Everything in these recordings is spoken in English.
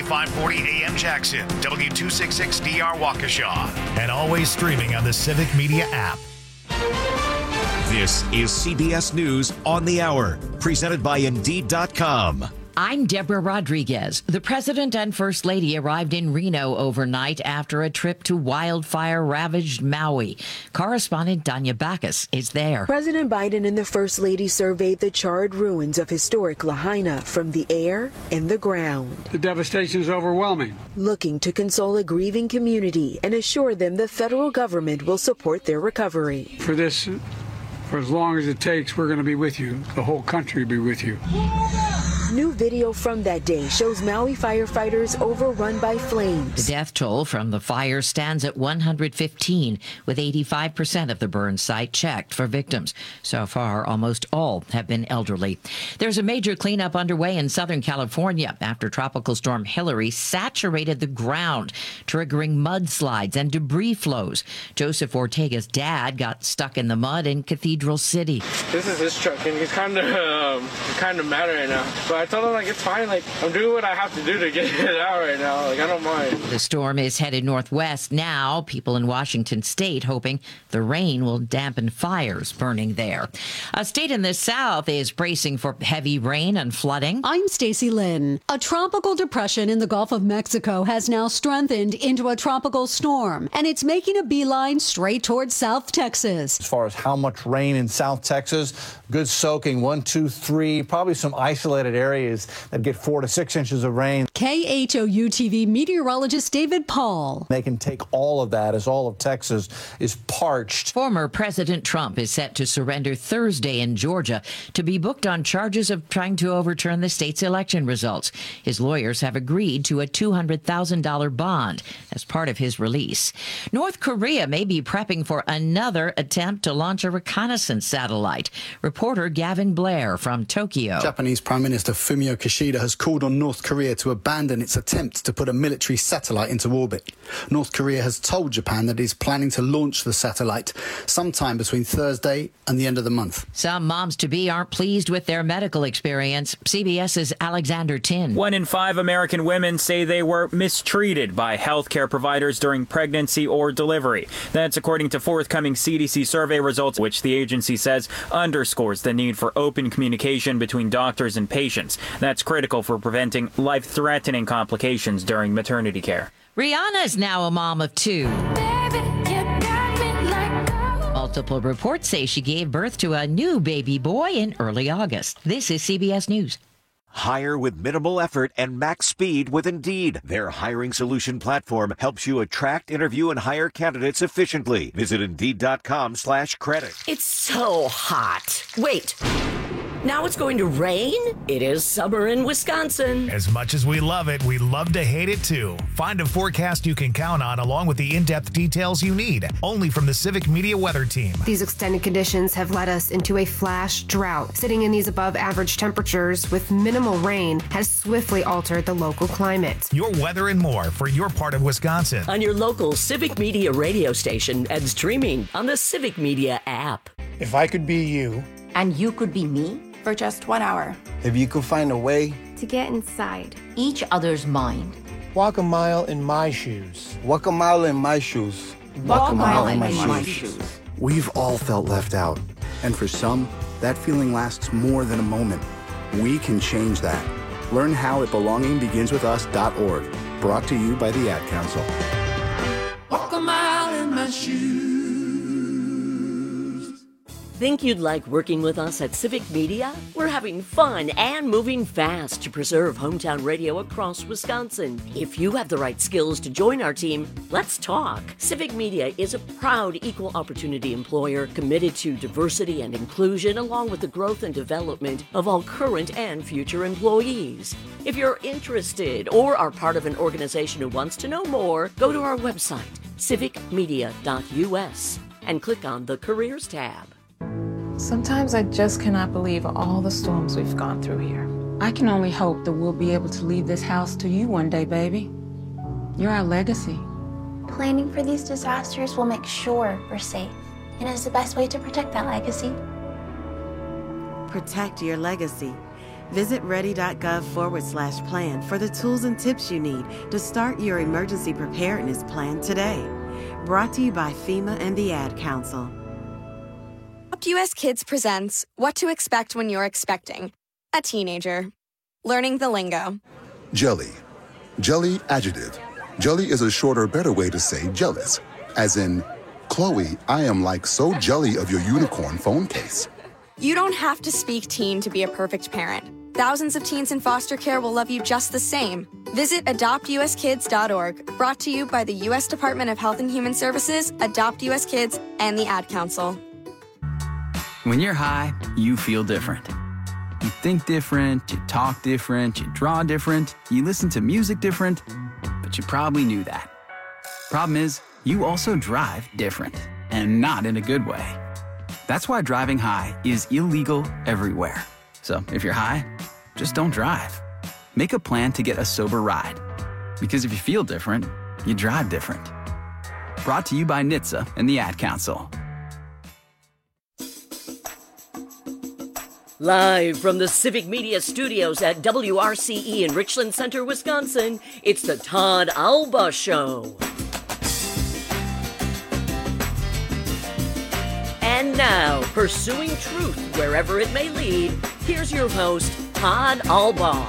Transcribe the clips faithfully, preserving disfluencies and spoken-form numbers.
five forty A M Jackson, W two sixty-six D R Waukesha, and always streaming on the Civic Media app. This is C B S News on the Hour, presented by Indeed dot com. I'm Deborah Rodriguez. The President and First Lady arrived in Reno overnight after a trip to wildfire-ravaged Maui. Correspondent Danya Bacchus is there. President Biden and the First Lady surveyed the charred ruins of historic Lahaina from the air and the ground. The devastation is overwhelming. Looking to console a grieving community and assure them the federal government will support their recovery. For this, for as long as it takes, we're going to be with you. The whole country will be with you. New video from that day shows Maui firefighters overrun by flames. The death toll from the fire stands at one hundred fifteen, with eighty-five percent of the burn site checked for victims. So far, almost all have been elderly. There's a major cleanup underway in Southern California after Tropical Storm Hilary saturated the ground, triggering mudslides and debris flows. Joseph Ortega's dad got stuck in the mud in Cathedral City. This is his truck, and he's kind of um, kind of mad right now. But I told him, like, it's fine. Like, I'm doing what I have to do to get it out right now. Like, I don't mind. The storm is headed northwest now. People in Washington state hoping the rain will dampen fires burning there. A state in the south is bracing for heavy rain and flooding. I'm Stacey Lynn. A tropical depression in the Gulf of Mexico has now strengthened into a tropical storm, and it's making a beeline straight towards South Texas. As far as how much rain in South Texas, good soaking, one, two, three, probably some isolated areas that get four to six inches of rain. K H O U T V meteorologist David Paul. They can take all of that as all of Texas is parched. Former President Trump is set to surrender Thursday in Georgia to be booked on charges of trying to overturn the state's election results. His lawyers have agreed to a two hundred thousand dollars bond as part of his release. North Korea may be prepping for another attempt to launch a reconnaissance satellite. Reporter Gavin Blair from Tokyo. Japanese Prime Minister Fumio Kishida has called on North Korea to abandon its attempt to put a military satellite into orbit. North Korea has told Japan that it is planning to launch the satellite sometime between Thursday and the end of the month. Some moms-to-be aren't pleased with their medical experience. CBS's Alexander Tin. One in five American women say they were mistreated by healthcare providers during pregnancy or delivery. That's according to forthcoming C D C survey results, which the agency says underscores the need for open communication between doctors and patients. That's critical for preventing life-threatening complications during maternity care. Rihanna's now a mom of two. Baby, you got me like Multiple reports say she gave birth to a new baby boy in early August. This is C B S News. Hire with minimal effort and max speed with Indeed. Their hiring solution platform helps you attract, interview, and hire candidates efficiently. Visit Indeed dot com slash credit. It's so hot. Wait. Now it's going to rain? It is summer in Wisconsin. As much as we love it, we love to hate it too. Find a forecast you can count on along with the in-depth details you need. Only from the Civic Media Weather Team. These extended conditions have led us into a flash drought. Sitting in these above average temperatures with minimal rain has swiftly altered the local climate. Your weather and more for your part of Wisconsin. On your local Civic Media radio station and streaming on the Civic Media app. If I could be you. And you could be me? For just one hour. If you could find a way to get inside each other's mind. Walk a mile in my shoes. Walk a mile in my shoes. Walk, Walk a mile, mile in my, my shoes. shoes. We've all felt left out. And for some, that feeling lasts more than a moment. We can change that. Learn how at belonging begins with us dot org. Brought to you by the Ad Council. Walk a mile in my shoes. Think you'd like working with us at Civic Media? We're having fun and moving fast to preserve hometown radio across Wisconsin. If you have the right skills to join our team, let's talk. Civic Media is a proud equal opportunity employer committed to diversity and inclusion along with the growth and development of all current and future employees. If you're interested or are part of an organization who wants to know more, go to our website, civic media dot u s, and click on the Careers tab. Sometimes I just cannot believe all the storms we've gone through here. I can only hope that we'll be able to leave this house to you one day, baby. You're our legacy. Planning for these disasters will make sure we're safe, and is the best way to protect that legacy. Protect your legacy. Visit ready.gov forward slash plan for the tools and tips you need to start your emergency preparedness plan today. Brought to you by FEMA and the Ad Council. Adopt U S Kids presents What to Expect When You're Expecting a Teenager. Learning the lingo. Jelly. Jelly adjective. Jelly is a shorter, better way to say jealous. As in, Chloe, I am like so jelly of your unicorn phone case. You don't have to speak teen to be a perfect parent. Thousands of teens in foster care will love you just the same. Visit adopt u s kids dot org, brought to you by the U S Department of Health and Human Services, Adopt U S Kids, and the Ad Council. When you're high, you feel different. You think different, you talk different, you draw different, you listen to music different, but you probably knew that. Problem is, you also drive different, and not in a good way. That's why driving high is illegal everywhere. So if you're high, just don't drive. Make a plan to get a sober ride. Because if you feel different, you drive different. Brought to you by N H T S A and the Ad Council. Live from the Civic Media Studios at W R C E in Richland Center, Wisconsin, it's the Todd Alba Show. And now, pursuing truth wherever it may lead, here's your host, Todd Alba.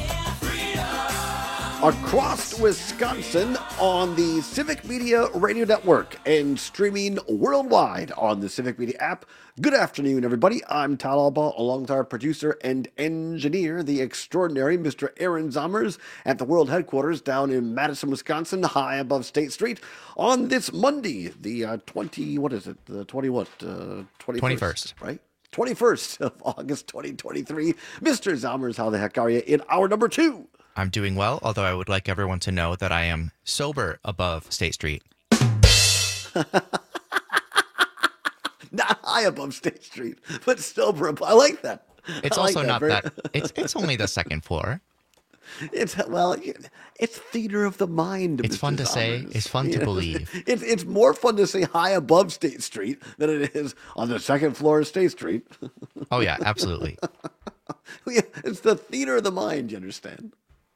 Across Wisconsin on the Civic Media Radio Network and streaming worldwide on the Civic Media app. Good afternoon, everybody. I'm Todd Alba, along with our producer and engineer, the extraordinary Mister Aaron Zommers, at the world headquarters down in Madison, Wisconsin, high above State Street, on this Monday, the uh, twenty, what is it, the twenty what, uh, twenty-first, twenty-first, right? twenty-first of August, twenty twenty-three. Mister Zommers, how the heck are you in hour number two? I'm doing well, although I would like everyone to know that I am sober above State Street. Not high above State Street, but sober above. I like that. It's I like also that not very... that. It's it's only the second floor. It's well, it's theater of the mind. It's Mister fun to Zommers. say. It's fun You to know? believe. It's it's more fun to say high above State Street than it is on the second floor of State Street. Oh yeah, absolutely. It's the theater of the mind. You understand?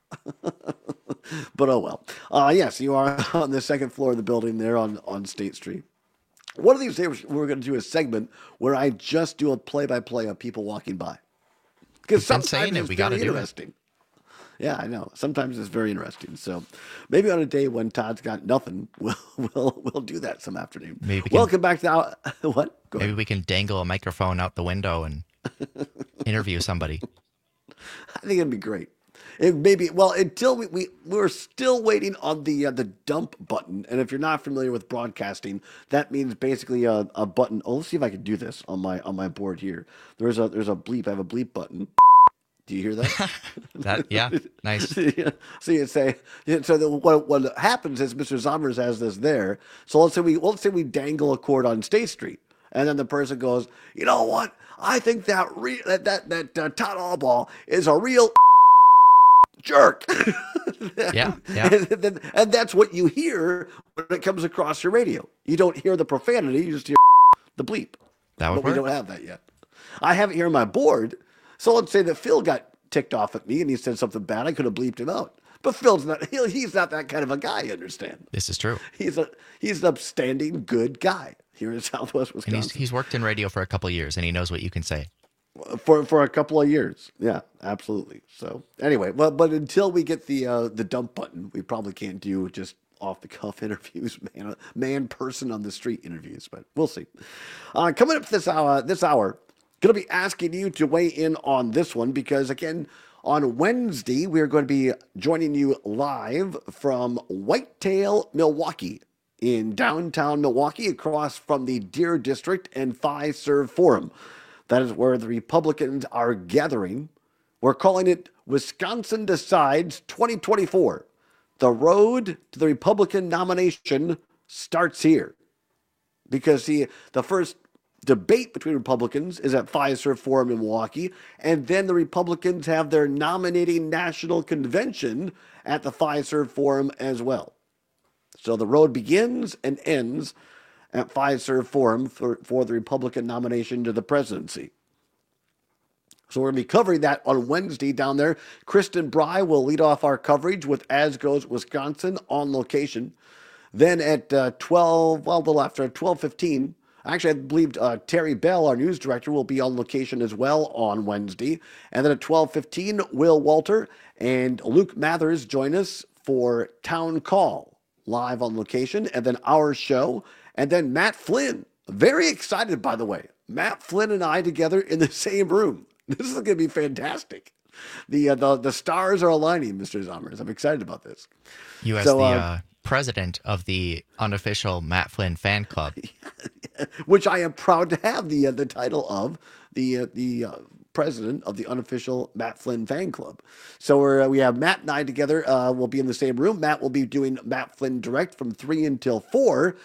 But oh well. Uh, yes, you are on the second floor of the building there on, on State Street. One of these days, we're going to do a segment where I just do a play-by-play of people walking by. Because sometimes it's we gotta very do interesting. It. Yeah, I know. Sometimes it's very interesting. So maybe on a day when Todd's got nothing, we'll we'll, we'll do that some afternoon. Maybe we can, Welcome back to our, what? Go maybe ahead. we can dangle a microphone out the window and interview somebody. I think it'd be great. It may be, well, until we, we, we're still waiting on the uh, the dump button. And if you're not familiar with broadcasting, that means basically a, a button. Oh, let's see if I can do this on my on my board here. There's a there's a bleep. I have a bleep button. Do you hear that? That yeah, nice. Yeah. So you say, so the, what what happens is Mister Zommers has this there. So let's say we let's say we dangle a cord on State Street, and then the person goes, you know what? I think that re- that that that uh, Todd Alba is a real jerk. Yeah, yeah. And, and that's what you hear when it comes across your radio. You don't hear the profanity, you just hear the bleep. That would but work. we don't have that yet. I have it here on my board. So let's say that Phil got ticked off at me and he said something bad. I could have bleeped him out. But Phil's not, he, he's not that kind of a guy, you understand? This is true. He's a he's an upstanding, good guy here in Southwest Wisconsin. And he's, he's worked in radio for a couple of years, and he knows what you can say. For for a couple of years, yeah, absolutely. So anyway, well, but until we get the uh, the dump button, we probably can't do just off the cuff interviews, man, man person on the street interviews. But we'll see. Uh, coming up this hour, this hour, gonna be asking you to weigh in on this one because again, on Wednesday we are going to be joining you live from Whitetail, Milwaukee, in downtown Milwaukee, across from the Deer District and Fiserv Forum. That is where the Republicans are gathering. We're calling it Wisconsin Decides twenty twenty-four. The road to the Republican nomination starts here. Because the, the first debate between Republicans is at Fiserv Forum in Milwaukee, and then the Republicans have their nominating national convention at the Fiserv Forum as well. So the road begins and ends at Fiserv Forum for, for the Republican nomination to the presidency. So we're going to be covering that on Wednesday down there. Kristen Bry will lead off our coverage with As Goes Wisconsin on location. Then at uh, twelve, well, a little after twelve fifteen, actually, I believe uh, Terry Bell, our news director, will be on location as well on Wednesday. And then at twelve fifteen, Will Walter and Luke Mathers join us for Town Call, live on location. And then our show. And then Matt Flynn, very excited, by the way. Matt Flynn and I together in the same room. This is going to be fantastic. The, uh, the the stars are aligning, Mister Zommers. I'm excited about this. You as so, the... uh, Uh... president of the unofficial Matt Flynn fan club, which I am proud to have the uh, the title of the uh, the uh, president of the unofficial Matt Flynn fan club. So we're, uh, we have Matt and I together. Uh, we'll be in the same room. Matt will be doing Matt Flynn Direct from three until four,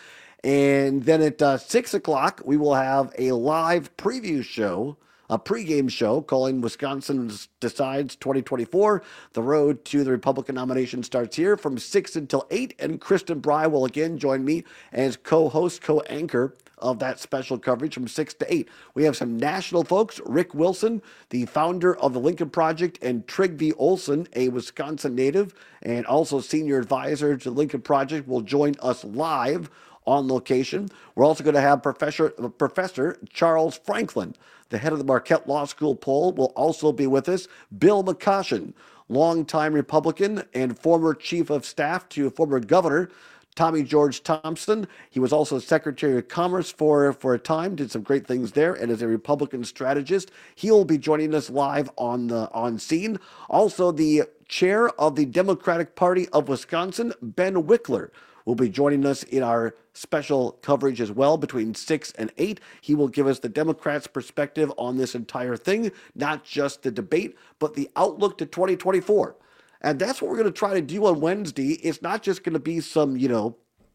and then at uh, six o'clock we will have a live preview show. A pregame show calling Wisconsin Decides twenty twenty-four. The road to the Republican nomination starts here from six until eight, and Kristen Bry will again join me as co-host, co-anchor of that special coverage from six to eight. We have some national folks. Rick Wilson, the founder of the Lincoln Project, and Trygve Olsen, a Wisconsin native and also senior advisor to the Lincoln Project, will join us live on location. We're also going to have Professor, Professor Charles Franklin, the head of the Marquette Law School poll, will also be with us. Bill McCoshen, longtime Republican and former chief of staff to former governor Tommy George Thompson. He was also Secretary of Commerce for, for a time, did some great things there, and is a Republican strategist. He will be joining us live on the on scene. Also, the chair of the Democratic Party of Wisconsin, Ben Wickler, will be joining us in our special coverage as well between six and eight. He will give us the Democrats' perspective on this entire thing, not just the debate, but the outlook to twenty twenty-four. And that's what we're going to try to do on Wednesday. It's not just going to be some, you know,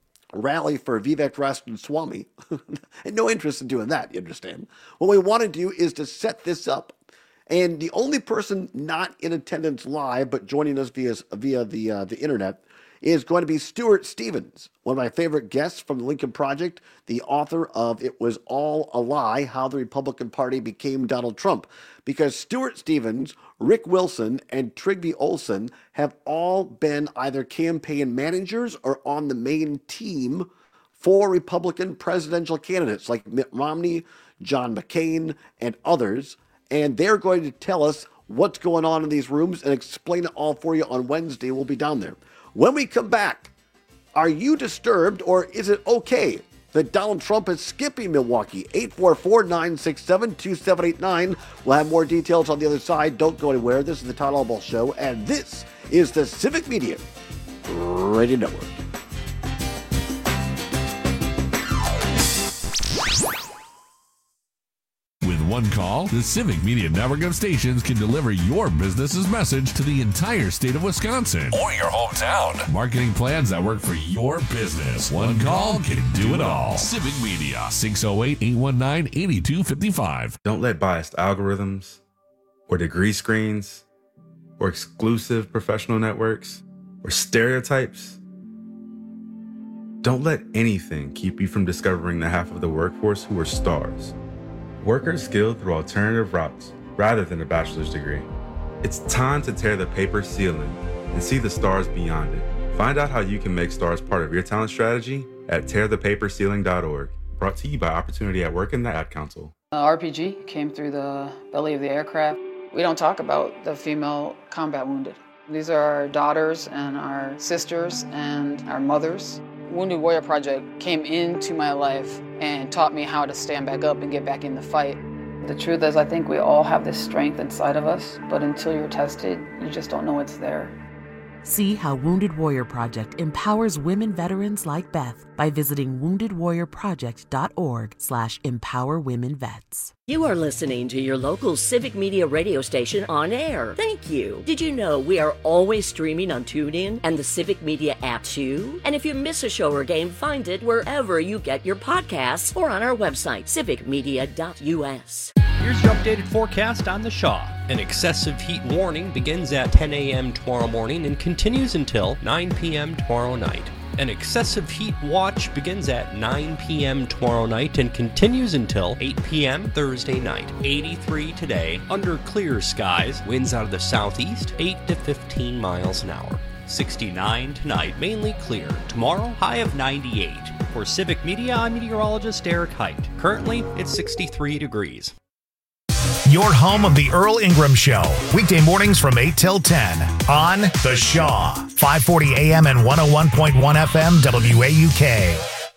rally for Vivek Ramaswamy. And no interest in doing that, you understand. What we want to do is to set this up. And the only person not in attendance live, but joining us via, via the, uh, the internet, is going to be Stuart Stevens, one of my favorite guests from the Lincoln Project, the author of It Was All a Lie, How the Republican Party Became Donald Trump. Because Stuart Stevens, Rick Wilson, and Trygve Olsen have all been either campaign managers or on the main team for Republican presidential candidates like Mitt Romney, John McCain, and others. And they're going to tell us what's going on in these rooms and explain it all for you on Wednesday. We'll be down there. When we come back, are you disturbed or is it okay that Donald Trump is skipping Milwaukee? eight four four, nine six seven, two seven eight nine. We'll have more details on the other side. Don't go anywhere. This is the Todd Albaugh Show, and this is the Civic Media Radio Network. One call, the Civic Media network of stations can deliver your business's message to the entire state of Wisconsin or your hometown. Marketing plans that work for your business. One call can do it all. Civic Media, six oh eight, eight one nine, eight two five five. Don't let biased algorithms or degree screens or exclusive professional networks or stereotypes. Don't let anything keep you from discovering the half of the workforce who are stars. Workers skilled through alternative routes rather than a bachelor's degree. It's time to tear the paper ceiling and see the stars beyond it. Find out how you can make stars part of your talent strategy at tear the paper ceiling dot org. Brought to you by Opportunity at Work and the Ad Council. Uh, R P G came through the belly of the aircraft. We don't talk about the female combat wounded. These are our daughters and our sisters and our mothers. Wounded Warrior Project came into my life and taught me how to stand back up and get back in the fight. The truth is, I think we all have this strength inside of us, but until you're tested, you just don't know it's there. See how Wounded Warrior Project empowers women veterans like Beth by visiting wounded warrior project dot org slash empower women vets. You are listening to your local Civic Media radio station on air. Thank you. Did you know we are always streaming on TuneIn and the Civic Media app too? And if you miss a show or game, find it wherever you get your podcasts or on our website, civic media dot u s. Here's your updated forecast on the Shaw. An excessive heat warning begins at ten a.m. tomorrow morning and continues until nine p.m. tomorrow night. An excessive heat watch begins at nine p.m. tomorrow night and continues until eight p.m. Thursday night. eighty-three today, under clear skies, winds out of the southeast, eight to fifteen miles an hour. sixty-nine tonight, mainly clear. Tomorrow, high of ninety-eight. For Civic Media, I'm meteorologist Eric Height. Currently, it's sixty-three degrees. Your home of the Earl Ingram Show. Weekday mornings from eight till ten on The Shaw. five forty a.m. and one oh one point one F M W A U K.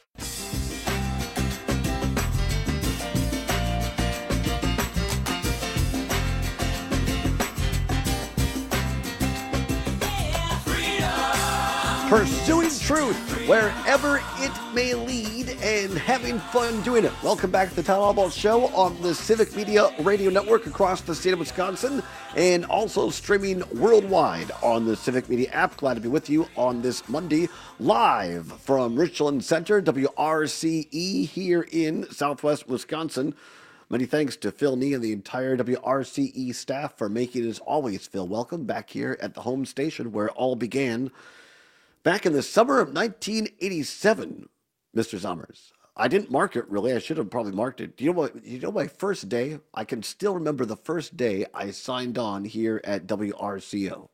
Pursuing truth wherever it may lead and having fun doing it. Welcome back to the Town Hall Ball Show on the Civic Media Radio Network across the state of Wisconsin and also streaming worldwide on the Civic Media app. Glad to be with you on this Monday live from Richland Center, W R C E here in Southwest Wisconsin. Many thanks to Phil Nee and the entire W R C E staff for making it as always, Phil, welcome back here at the home station where it all began. Back in the summer of nineteen eighty-seven, Mister Zommers. I didn't mark it, really. I should have probably marked it. Do you know what? You know my first day? I can still remember the first day I signed on here at W R C O.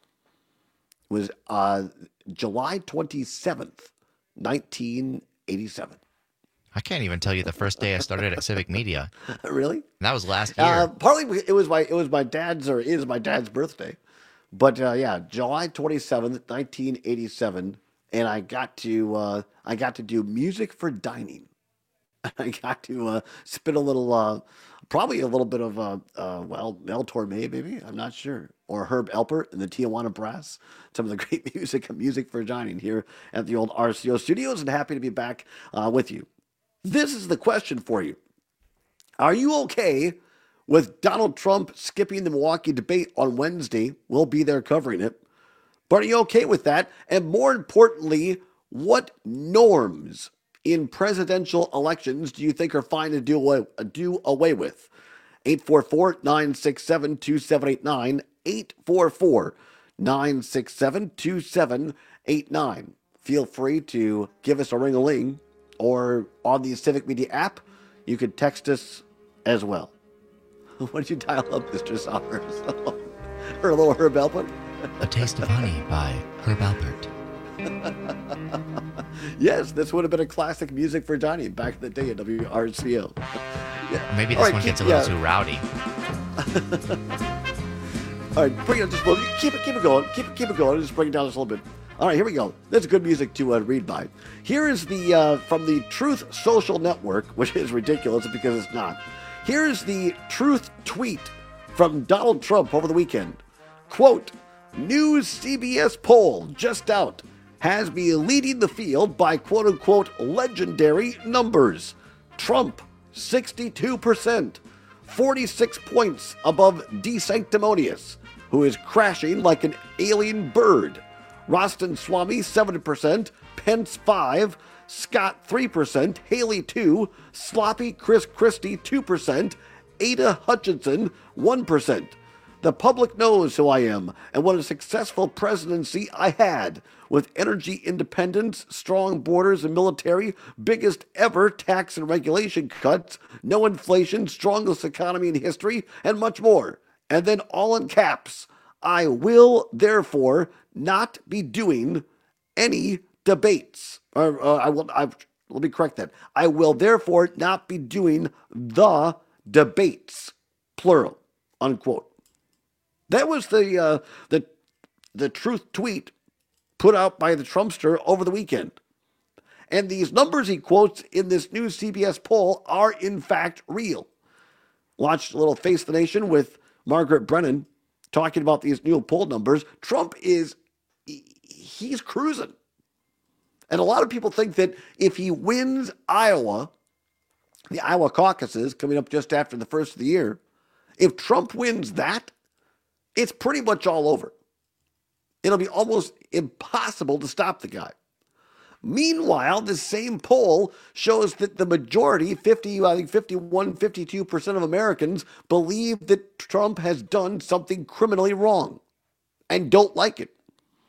It was uh, July twenty-seventh, nineteen eighty-seven. I can't even tell you the first day I started at Civic Media. Really? That was last year. Uh, partly it was my it was my dad's or is my dad's birthday. But uh, yeah, July twenty-seventh, nineteen eighty-seven, and I got to uh, I got to do music for dining. I got to uh, spit a little, uh, probably a little bit of uh, uh, well, Mel Torme, maybe, I'm not sure, or Herb Alpert and the Tijuana Brass. Some of the great music, music for dining here at the old R C O studios, and happy to be back uh, with you. This is the question for you: are you okay with Donald Trump skipping the Milwaukee debate on Wednesday? We'll be there covering it. But are you okay with that? And more importantly, what norms in presidential elections do you think are fine to do away, do away with? eight four four, nine six seven, two seven eight nine, eight four four, nine six seven, two seven eight nine. Feel free to give us a ring-a-ling, or on the Civic Media app, you could text us as well. What did you dial up, Mister Sommers? Or a little Herb Alpert? A Taste of Honey by Herb Alpert. Yes, this would have been a classic music for dining back in the day at W R C O. Yeah. Maybe this right, one keep, gets a little yeah. too rowdy. All right, bring it. Just well, keep it, keep it going. Keep it, keep it going. Just bring it down just a little bit. All right, here we go. That's good music to uh, read by. Here is the uh, from the Truth Social Network, which is ridiculous because it's not. Here's the truth tweet from Donald Trump over the weekend. Quote, new C B S poll just out has me leading the field by quote-unquote legendary numbers. Trump, sixty-two percent, forty-six points above DeSanctimonious, who is crashing like an alien bird. Rostin Swamy, seven percent, Pence, five percent, Scott, three percent, Haley, two percent, Sloppy Chris Christie, two percent, Ada Hutchinson, one percent. The public knows who I am and what a successful presidency I had, with energy independence, strong borders and military, biggest ever tax and regulation cuts, no inflation, strongest economy in history, and much more. And then all in caps, I will therefore not be doing any debates. Or, uh, I will. I, let me correct that. I will therefore not be doing the debates, plural, unquote. That was the uh, the the truth tweet put out by the Trumpster over the weekend. And these numbers he quotes in this new C B S poll are in fact real. Watched a little Face the Nation with Margaret Brennan talking about these new poll numbers. Trump is he's cruising. And a lot of people think that if he wins Iowa, the Iowa caucuses coming up just after the first of the year, if Trump wins that, it's pretty much all over. It'll be almost impossible to stop the guy. Meanwhile, the same poll shows that the majority, fifty, I think fifty-one, fifty-two percent of Americans believe that Trump has done something criminally wrong and don't like it.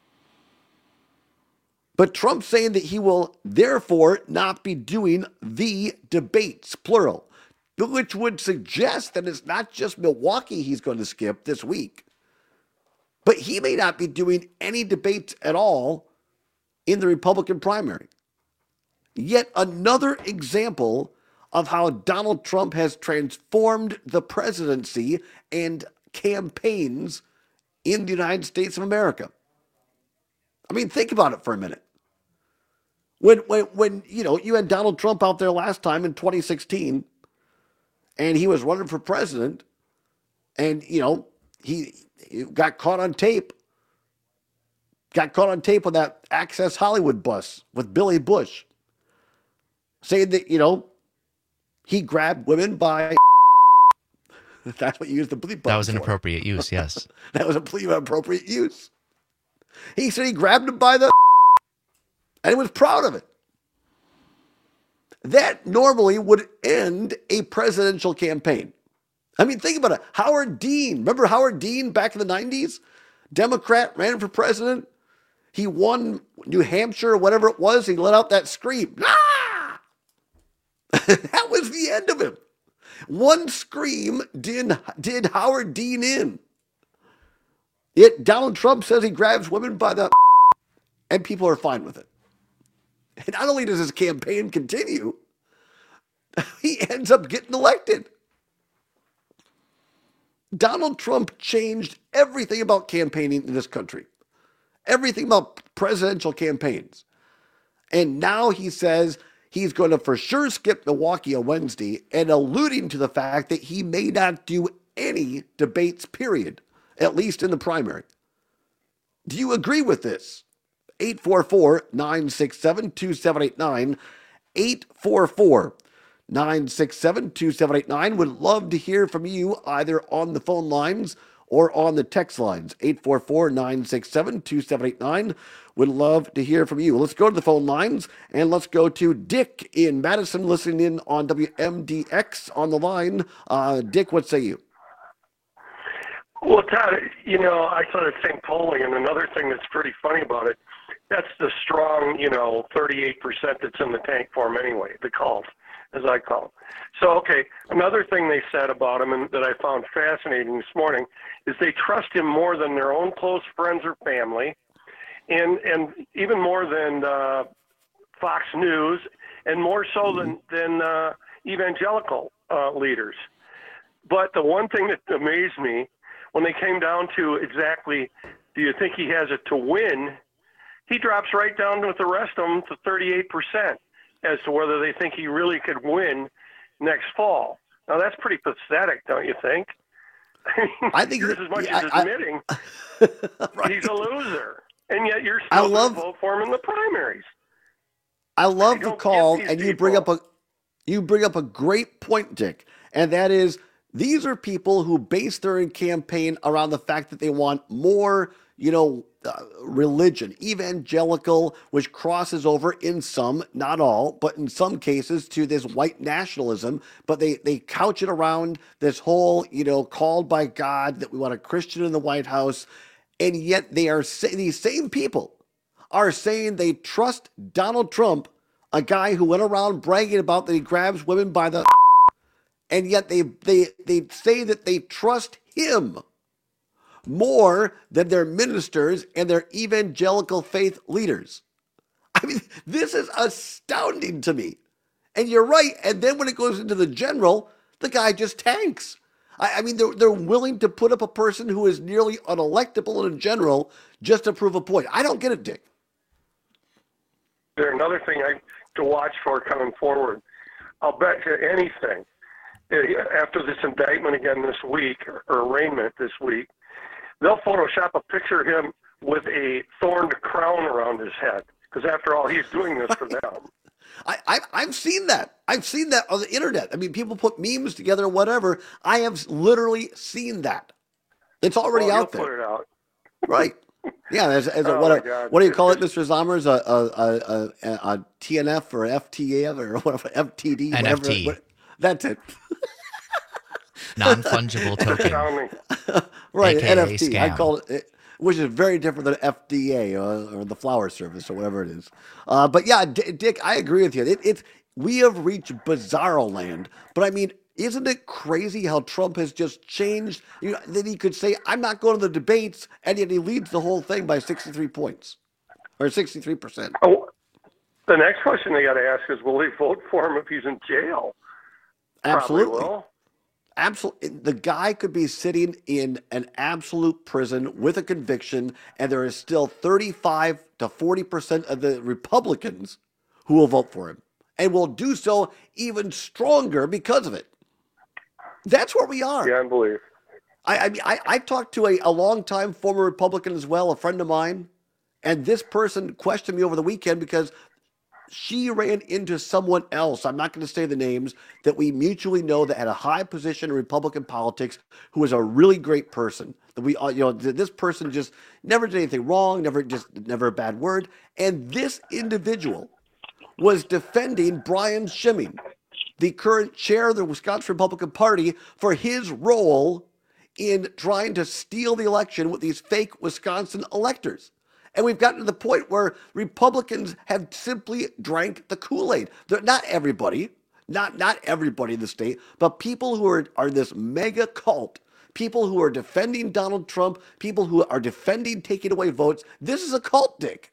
But Trump's saying that he will therefore not be doing the debates, plural, which would suggest that it's not just Milwaukee he's going to skip this week, but he may not be doing any debates at all in the Republican primary. Yet another example of how Donald Trump has transformed the presidency and campaigns in the United States of America. I mean, think about it for a minute. When, when, when you know, you had Donald Trump out there last time in twenty sixteen, and he was running for president, and, you know, he, he got caught on tape, got caught on tape on that Access Hollywood bus with Billy Bush, saying that, you know, he grabbed women by... That's what you used the bleep button That was an for. appropriate use, yes. That was a bleep appropriate use. He said he grabbed him by the... and he was proud of it. That normally would end a presidential campaign. I mean, think about it. Howard Dean. Remember Howard Dean back in the nineties? Democrat, ran for president. He won New Hampshire or whatever it was. He let out that scream. Ah! That was the end of him. One scream did, did Howard Dean in. Yet Donald Trump says he grabs women by the... and people are fine with it. And not only does his campaign continue, he ends up getting elected. Donald Trump changed everything about campaigning in this country. Everything about presidential campaigns. And now he says he's going to for sure skip Milwaukee on Wednesday, and alluding to the fact that he may not do any debates, period, at least in the primary. Do you agree with this? eight four four, nine six seven, two seven eight nine. eight four four, nine six seven, two seven eight nine. Would love to hear from you either on the phone lines or on the text lines. eight four four, nine six seven, two seven eight nine. Would love to hear from you. Let's go to the phone lines, and let's go to Dick in Madison, listening in on W M D X on the line. Uh, Dick, what say you? Well, Todd, you know, I saw that same polling, and another thing that's pretty funny about it, that's the strong, you know, thirty-eight percent that's in the tank for him anyway, the calls, as I call them. So, okay, another thing they said about him and that I found fascinating this morning is they trust him more than their own close friends or family, and and even more than uh, Fox News, and more so than, than uh, evangelical uh, leaders. But the one thing that amazed me, when they came down to exactly, do you think he has it to win, he drops right down with the rest of them to thirty-eight percent as to whether they think he really could win next fall. Now, that's pretty pathetic, don't you think? I, mean, I think you're that, as much yeah, as I, admitting right. he's a loser, and yet you're I still love, going to vote for him in the primaries. I love I the call, and you bring people. up a you bring up a great point, Dick, and that is these are people who base their campaign around the fact that they want more, you know, uh, religion, evangelical, which crosses over in some, not all, but in some cases to this white nationalism. But they, they couch it around this whole, you know, called by God that we want a Christian in the White House. And yet they are, these same people are saying they trust Donald Trump, a guy who went around bragging about that he grabs women by the... And yet they, they, they say that they trust him more than their ministers and their evangelical faith leaders. I mean, this is astounding to me. And you're right. And then when it goes into the general, the guy just tanks. I, I mean, they're, they're willing to put up a person who is nearly unelectable in a general just to prove a point. I don't get it, Dick. There's another thing I to watch for coming forward. I'll bet you anything. After this indictment again this week, or arraignment this week, they'll Photoshop a picture of him with a thorned crown around his head. Because after all, he's doing this for them. I, I, I've seen that. I've seen that on the internet. I mean, people put memes together or whatever. I have literally seen that. It's already well, out there. Put it out. Right. Yeah, as, as a, Oh, what, my a, God. what do you call it, Mister Zommers? A, a, a, a, a T N F or F T A or whatever, F T D? N F T. Whatever, what, that's it. Non-fungible token. Right, A K A N F T. I scam. call it, it, which is very different than F D A or, or the Flower Service or whatever it is. Uh, but yeah, D- Dick, I agree with you. It, it's we have reached bizarro land. But I mean, isn't it crazy how Trump has just changed? You know, that he could say, "I'm not going to the debates," and yet he leads the whole thing by sixty-three points or sixty-three percent. Oh, the next question they got to ask is, will they vote for him if he's in jail? Absolutely. Probably will. Absolutely. The guy could be sitting in an absolute prison with a conviction, and there is still thirty-five to forty percent of the Republicans who will vote for him and will do so even stronger because of it. That's where we are. Yeah, I believe. I, I mean, I, I talked to a, a longtime former Republican as well, a friend of mine, and this person questioned me over the weekend because she ran into someone else, I'm not going to say the names, that we mutually know that had a high position in Republican politics who was a really great person. That we, you know, this person just never did anything wrong, never just never a bad word. And this individual was defending Brian Schimming, the current chair of the Wisconsin Republican Party, for his role in trying to steal the election with these fake Wisconsin electors. And we've gotten to the point where Republicans have simply drank the Kool-Aid. They're, not everybody, not not everybody in the state, but people who are, are this mega cult, people who are defending Donald Trump, people who are defending taking away votes. This is a cult, Dick.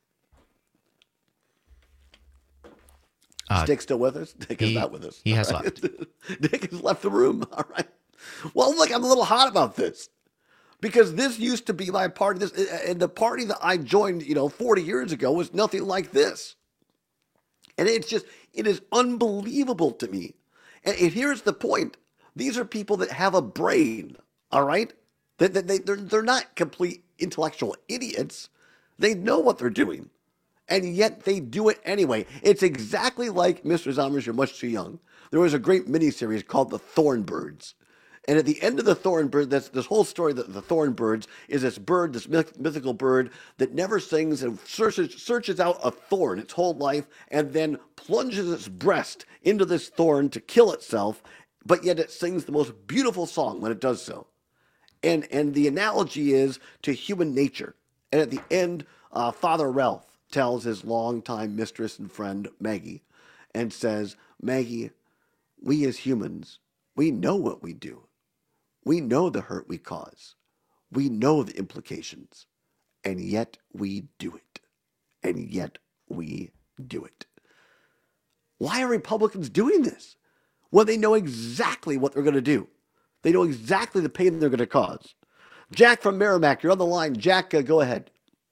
Uh, Dick still with us? Dick he, is not with us. He has right? left. Dick has left the room. All right. Well, look, I'm a little hot about this. Because this used to be my party, this and the party that I joined, you know, forty years ago was nothing like this. And it's just, it is unbelievable to me. And, and here's the point. These are people that have a brain, all right? They, they, they, they're, they're not complete intellectual idiots. They know what they're doing. And yet they do it anyway. It's exactly like, Mister Zommers, you're much too young. There was a great miniseries called The Thornbirds. And at the end of the Thornbird, that's this whole story, the, the Thornbirds, is this bird, this myth, mythical bird that never sings and searches, searches out a thorn its whole life and then plunges its breast into this thorn to kill itself, but yet it sings the most beautiful song when it does so. And, and the analogy is to human nature. And at the end, uh, Father Ralph tells his longtime mistress and friend, Maggie, and says, Maggie, we as humans, we know what we do. We know the hurt we cause. We know the implications. And yet we do it. And yet we do it. Why are Republicans doing this? Well, they know exactly what they're going to do. They know exactly the pain they're going to cause. Jack from Merrimack, you're on the line. Jack, uh, go ahead.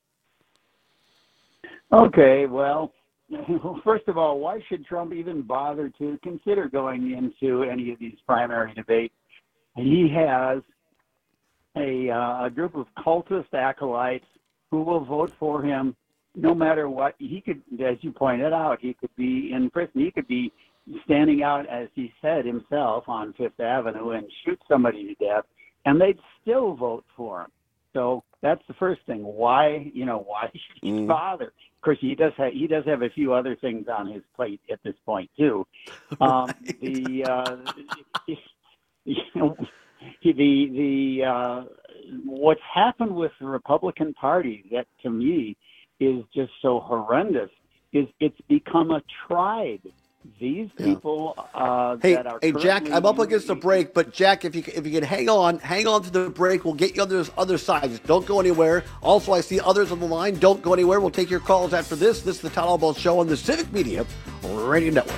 Okay, well, first of all, why should Trump even bother to consider going into any of these primary debates? He has a, uh, a group of cultist acolytes who will vote for him no matter what. He could, as you pointed out, he could be in prison. He could be standing out, as he said himself, on Fifth Avenue and shoot somebody to death, and they'd still vote for him. So that's the first thing. Why, you know, why should he mm. bother? Of course, he does have he does have a few other things on his plate at this point too. Um, right. The uh, you know, the the uh, what's happened with the Republican Party that to me is just so horrendous is it's become a tribe. These people uh, hey, that are hey, Jack, I'm up against the break, but Jack, if you if you can hang on, hang on to the break, we'll get you on the other side. Just don't go anywhere. Also, I see others on the line. Don't go anywhere. We'll take your calls after this. This is the Todd Albaugh Show on the Civic Media Radio Network.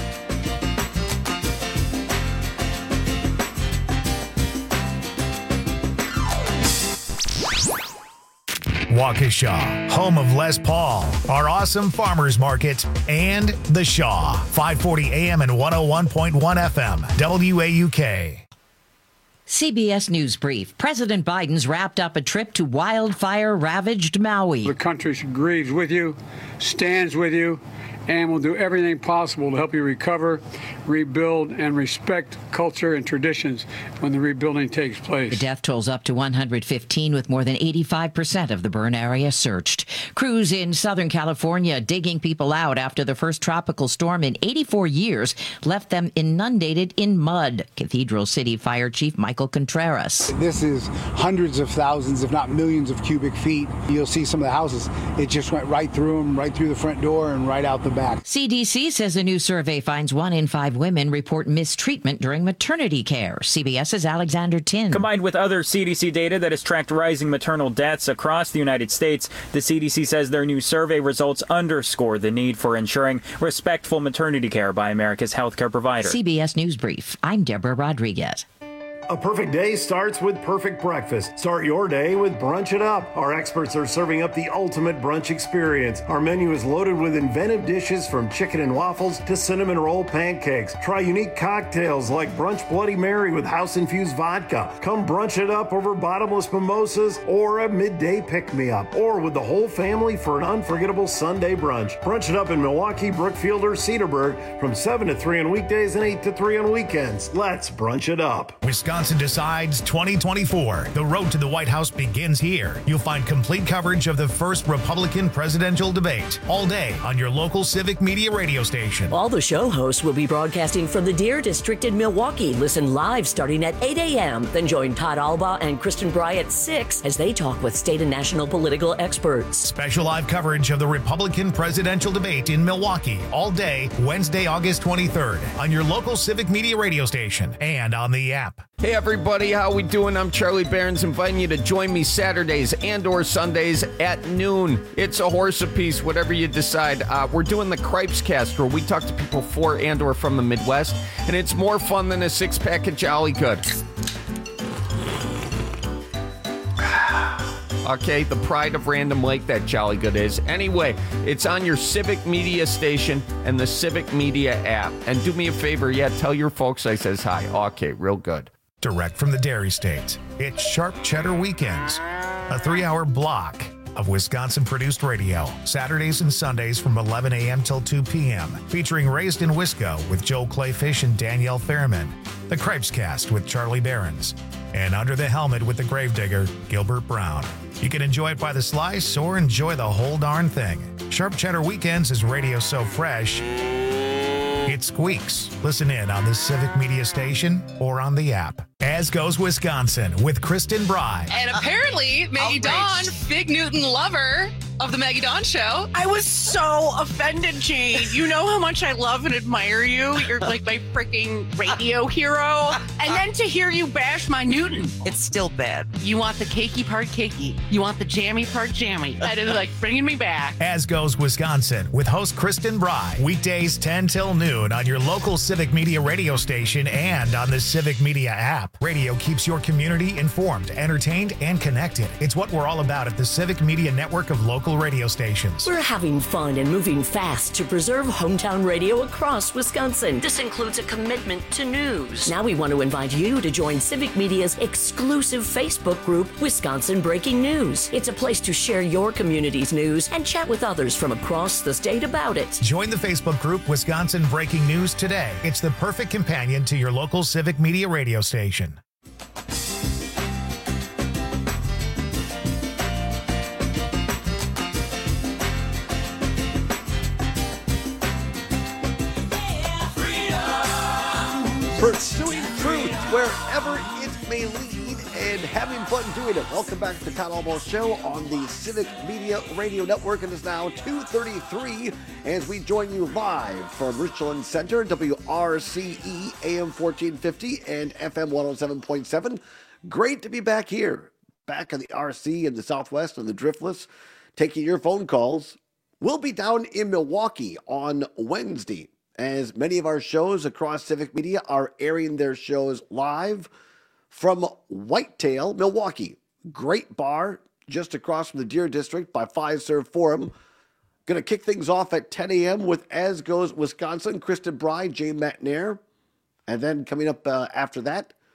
Waukesha, home of Les Paul, our awesome farmers market, and The Shaw, five forty A M and one oh one point one F M, W A U K. C B S News Brief. President Biden's wrapped up a trip to wildfire-ravaged Maui. The country grieves with you, stands with you, and will do everything possible to help you recover, rebuild, and respect culture and traditions when the rebuilding takes place. The death toll's up to one hundred fifteen, with more than eighty-five percent of the burn area searched. Crews in Southern California digging people out after the first tropical storm in eighty-four years left them inundated in mud. Cathedral City Fire Chief Michael Contreras. This is hundreds of thousands, if not millions of cubic feet. You'll see some of the houses. It just went right through them, right through the front door and right out the back. C D C says a new survey finds one in five women report mistreatment during maternity care. CBS's Alexander Tin. Combined with other C D C data that has tracked rising maternal deaths across the United States, the C D C says their new survey results underscore the need for ensuring respectful maternity care by America's healthcare providers. C B S News Brief. I'm Deborah Rodriguez. A perfect day starts with perfect breakfast. Start your day with Brunch It Up. Our experts are serving up the ultimate brunch experience. Our menu is loaded with inventive dishes from chicken and waffles to cinnamon roll pancakes. Try unique cocktails like Brunch Bloody Mary with house-infused vodka. Come brunch it up over bottomless mimosas or a midday pick-me-up. Or with the whole family for an unforgettable Sunday brunch. Brunch It Up in Milwaukee, Brookfield, or Cedarburg from seven to three on weekdays and eight to three on weekends. Let's brunch it up. Wisconsin Decides twenty twenty-four. The road to the White House begins here. You'll find complete coverage of the first Republican presidential debate all day on your local Civic Media radio station. All the show hosts will be broadcasting from the Deer District in Milwaukee. Listen live starting at eight a.m. Then join Todd Alba and Kristen Bry at six as they talk with state and national political experts. Special live coverage of the Republican presidential debate in Milwaukee all day Wednesday, August twenty-third on your local Civic Media radio station and on the app. Hey everybody, how we doing? I'm Charlie Behrens, inviting you to join me Saturdays and or Sundays at noon. It's a horse apiece, whatever you decide. Uh, we're doing the Cripes Cast, where we talk to people for and or from the Midwest, and it's more fun than a six-pack of Jolly Good. Okay, the pride of Random Lake, that Jolly Good is. Anyway, it's on your Civic Media station and the Civic Media app. And do me a favor, yeah, tell your folks I says hi. Okay, real good. Direct from the Dairy State, it's Sharp Cheddar Weekends, a three-hour block of Wisconsin-produced radio, Saturdays and Sundays from eleven a.m. till two p.m., featuring Raised in Wisco with Joel Clayfish and Danielle Fairman, the Cripes Cast with Charlie Behrens, and Under the Helmet with the Gravedigger, Gilbert Brown. You can enjoy it by the slice or enjoy the whole darn thing. Sharp Cheddar Weekends is radio so fresh, it squeaks. Listen in on the Civic Media station or on the app. As Goes Wisconsin with Kristen Bry. And apparently, Maggie Dawn, Fig Newton lover of the Maggie Dawn Show. I was so offended, Jane. You know how much I love and admire you. You're like my freaking radio hero. And then to hear you bash my Newton. It's still bad. You want the cakey part cakey. You want the jammy part jammy. That is like bringing me back. As Goes Wisconsin with host Kristen Bry. Weekdays ten till noon on your local Civic Media radio station and on the Civic Media app. Radio keeps your community informed, entertained, and connected. It's what we're all about at the Civic Media network of local radio stations. We're having fun and moving fast to preserve hometown radio across Wisconsin. This includes a commitment to news. Now we want to invite you to join Civic Media's exclusive Facebook group, Wisconsin Breaking News. It's a place to share your community's news and chat with others from across the state about it. Join the Facebook group Wisconsin Breaking News today. It's the perfect companion to your local Civic Media radio station. Pursuing truth wherever it may lead and having fun doing it. Welcome back to the Todd Almost Show on the Civic Media Radio Network. It is now two thirty-three as we join you live from Richland Center, W R C E, A M fourteen fifty and F M one oh seven point seven. Great to be back here, back in the R C in the Southwest and the Driftless, taking your phone calls. We'll be down in Milwaukee on Wednesday, as many of our shows across Civic Media are airing their shows live from Whitetail, Milwaukee. Great bar just across from the Deer District by Five Serve Forum. Going to kick things off at ten a.m. with As Goes Wisconsin, Kristen Bry, Jay Matnair. And then coming up uh, after that,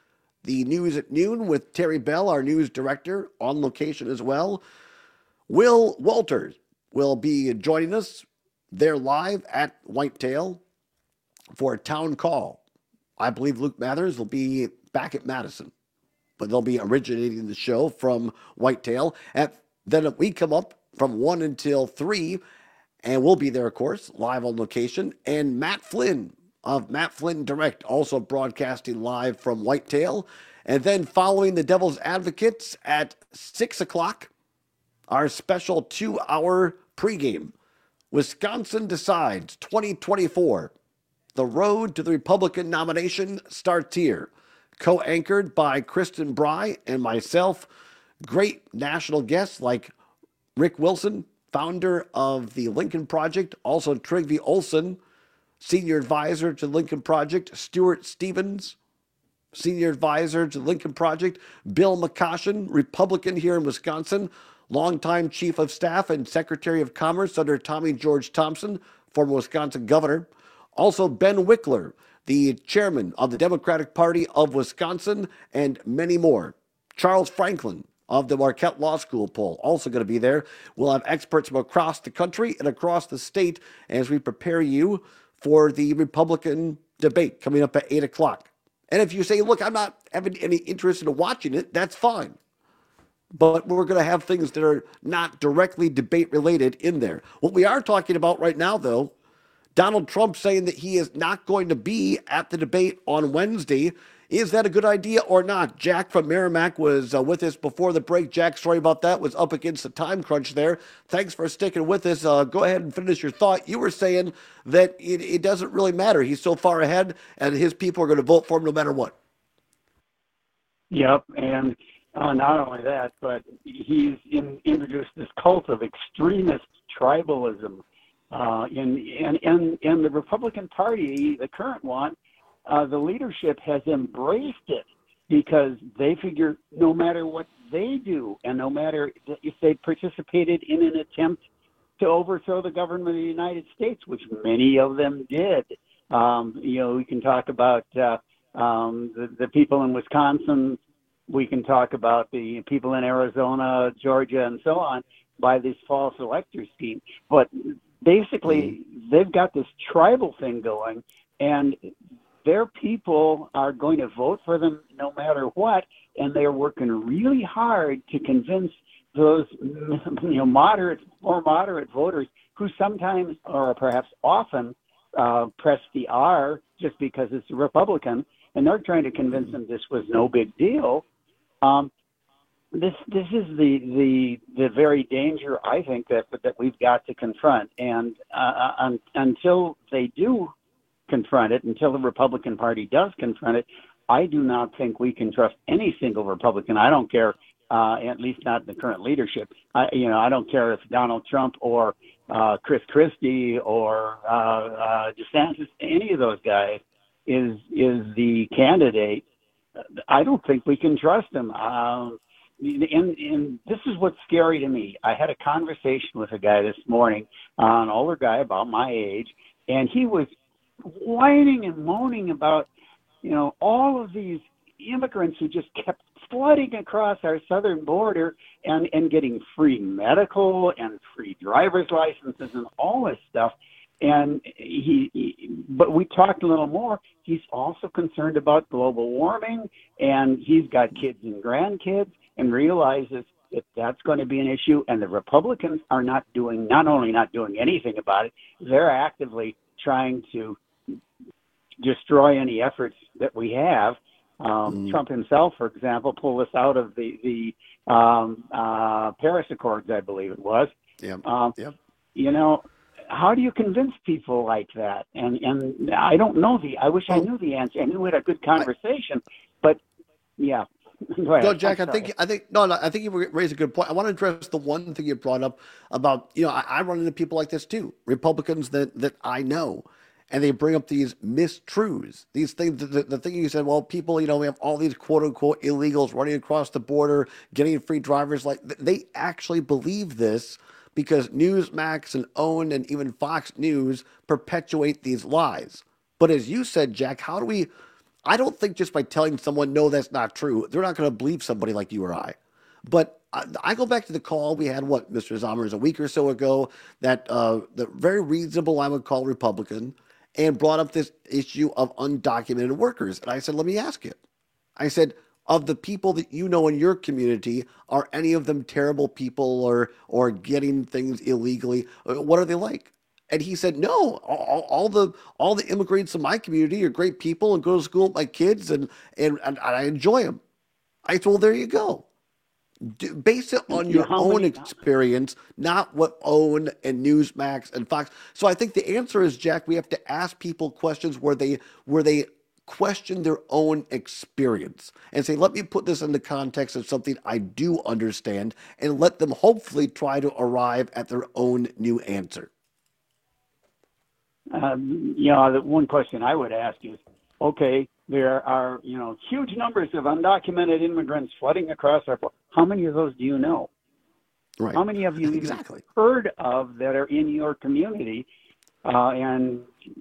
the news at noon with Terry Bell, our news director, on location as well. Will Walters will be joining us there live at Whitetail for a town call. I believe Luke Mathers will be back at Madison, but they'll be originating the show from Whitetail. And then we come up from one until three, and we'll be there, of course, live on location. And Matt Flynn of Matt Flynn Direct, also broadcasting live from Whitetail. And then following the Devil's Advocates at six o'clock, our special two-hour pregame. Wisconsin Decides twenty twenty-four. The road to the Republican nomination starts here. Co-anchored by Kristen Bry and myself. Great national guests like Rick Wilson, founder of the Lincoln Project, also Trygve Olsen, senior advisor to the Lincoln Project, Stuart Stevens, senior advisor to the Lincoln Project, Bill McCoshen, Republican here in Wisconsin, longtime chief of staff and secretary of commerce under Tommy George Thompson, former Wisconsin governor. Also Ben Wickler, the chairman of the Democratic Party of Wisconsin, and many more. Charles Franklin of the Marquette Law School poll, also going to be there. We'll have experts from across the country and across the state as we prepare you for the Republican debate coming up at eight o'clock. And if you say, look, I'm not having any interest in watching it, that's fine. But we're going to have things that are not directly debate related in there. What we are talking about right now, though, Donald Trump saying that he is not going to be at the debate on Wednesday. Is that a good idea or not? Jack from Merrimack was uh, with us before the break. Jack, sorry about that, was up against the time crunch there. Thanks for sticking with us. Uh, go ahead and finish your thought. You were saying that it, it doesn't really matter. He's so far ahead, and his people are going to vote for him no matter what. Yep, and uh, not only that, but he's in, introduced this cult of extremist tribalism uh, in, in, in, in the Republican Party, the current one. Uh, the leadership has embraced it because they figure no matter what they do and no matter if they participated in an attempt to overthrow the government of the United States, which many of them did. Um, you know, we can talk about uh, um, the, the people in Wisconsin. We can talk about the people in Arizona, Georgia, and so on by this false elector scheme. But basically, they've got this tribal thing going, and their people are going to vote for them no matter what, and they're working really hard to convince those, you know, moderate, more moderate voters who sometimes, or perhaps often, uh, press the R just because it's a Republican, and they're trying to convince them this was no big deal. Um, this this is the the the very danger, I think, that that we've got to confront, and uh, un, until they do confront it, until the Republican Party does confront it, I do not think we can trust any single Republican. I don't care, uh, at least not the current leadership. I, you know, I don't care if Donald Trump or uh, Chris Christie or uh, uh, DeSantis, any of those guys is is the candidate. I don't think we can trust them. Um, and, and this is what's scary to me. I had a conversation with a guy this morning, uh, an older guy about my age, and he was whining and moaning about, you know, all of these immigrants who just kept flooding across our southern border and, and getting free medical and free driver's licenses and all this stuff. And he, he, but we talked a little more. He's also concerned about global warming, and he's got kids and grandkids, and realizes that that's going to be an issue. And the Republicans are not doing, not only not doing anything about it, they're actively trying to destroy any efforts that we have. Um, mm. Trump himself, for example, pulled us out of the the um, uh, Paris Accords, I believe it was. Yeah. Um, yep. You know, how do you convince people like that? And and I don't know the. I wish I knew the answer. I knew we had a good conversation, but yeah. Go ahead. No, Jack, I think I think no, no, I think you raised a good point. I want to address the one thing you brought up about, you know, I, I run into people like this too, Republicans that that I know, and they bring up these mistruths, these things. The, the thing you said, well, people, you know, we have all these quote unquote illegals running across the border, getting free drivers. Like they actually believe this because Newsmax and OWN and even Fox News perpetuate these lies. But as you said, Jack, how do we I don't think just by telling someone, no, that's not true, they're not going to believe somebody like you or I. But I, I go back to the call we had, what, Mister Zommers, a week or so ago, that uh, the very reasonable, I would call Republican, and brought up this issue of undocumented workers. And I said, let me ask you. I said, of the people that you know in your community, are any of them terrible people or or getting things illegally? What are they like? And he said, no, all, all the all the immigrants in my community are great people and go to school with my kids, and and, and I enjoy them. I said, well, there you go. Do, base it on your How own many- experience, not what OWN and Newsmax and Fox. So I think the answer is, Jack, we have to ask people questions where they where they question their own experience and say, let me put this in the context of something I do understand, and let them hopefully try to arrive at their own new answer. Um, you know, the one question I would ask is, okay, there are, you know, huge numbers of undocumented immigrants flooding across our border. How many of those do you know? Right. How many of you exactly heard of that are in your community? Uh, and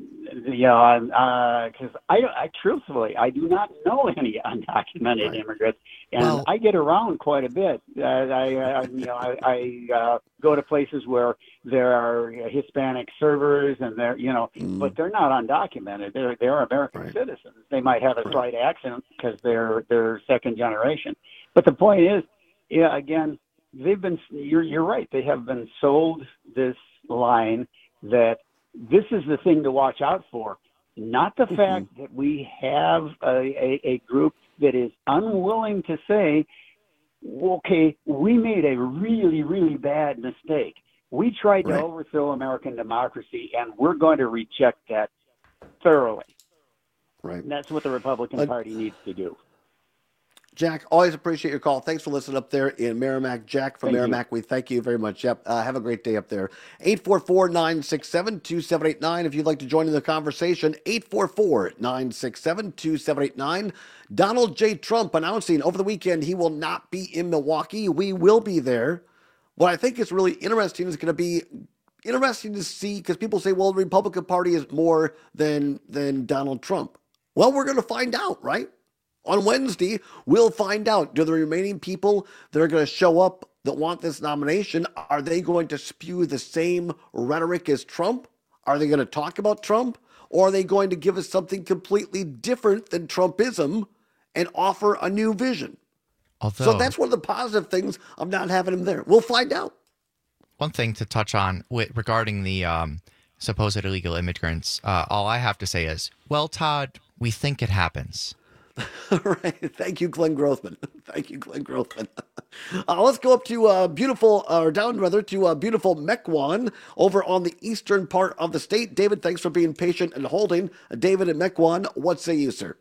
yeah, because uh, I, I truthfully, I do not know any undocumented right. immigrants, and well, I get around quite a bit. Uh, I, I, you know, I, I uh, go to places where there are Hispanic servers, and they're, you know, mm. but they're not undocumented. They're they're American right. citizens. They might have a right. slight accent because they're they're second generation. But the point is, yeah, again, they've been. You're you're right. They have been sold this line that this is the thing to watch out for, not the mm-hmm. fact that we have a, a, a group that is unwilling to say, okay, we made a really, really bad mistake. We tried right. to overthrow American democracy, and we're going to reject that thoroughly. Right. And that's what the Republican uh, Party needs to do. Jack, always appreciate your call. Thanks for listening up there in Merrimack. Jack from thank Merrimack, you. we thank you very much. Yep. Uh, have a great day up there. eight four four, nine six seven, two seven eight nine if you'd like to join in the conversation. eight four four, nine six seven, two seven eight nine. Donald J. Trump announcing over the weekend he will not be in Milwaukee. We will be there. What I think is really interesting is going to be interesting to see, because people say, well, the Republican Party is more than, than Donald Trump. Well, we're going to find out, right? On Wednesday, we'll find out, do the remaining people that are going to show up that want this nomination, are they going to spew the same rhetoric as Trump? Are they going to talk about Trump? Or are they going to give us something completely different than Trumpism and offer a new vision? Although, so that's one of the positive things of not having him there. We'll find out. One thing to touch on with, regarding the um, supposed illegal immigrants, uh, all I have to say is, well, Todd, we think it happens. All right. Thank you, Glenn Grothman. Thank you, Glenn Grothman. Uh, let's go up to uh, beautiful, or down rather, to uh, beautiful Mequon over on the eastern part of the state. David, thanks for being patient and holding. Uh, David and Mequon, what say you, sir?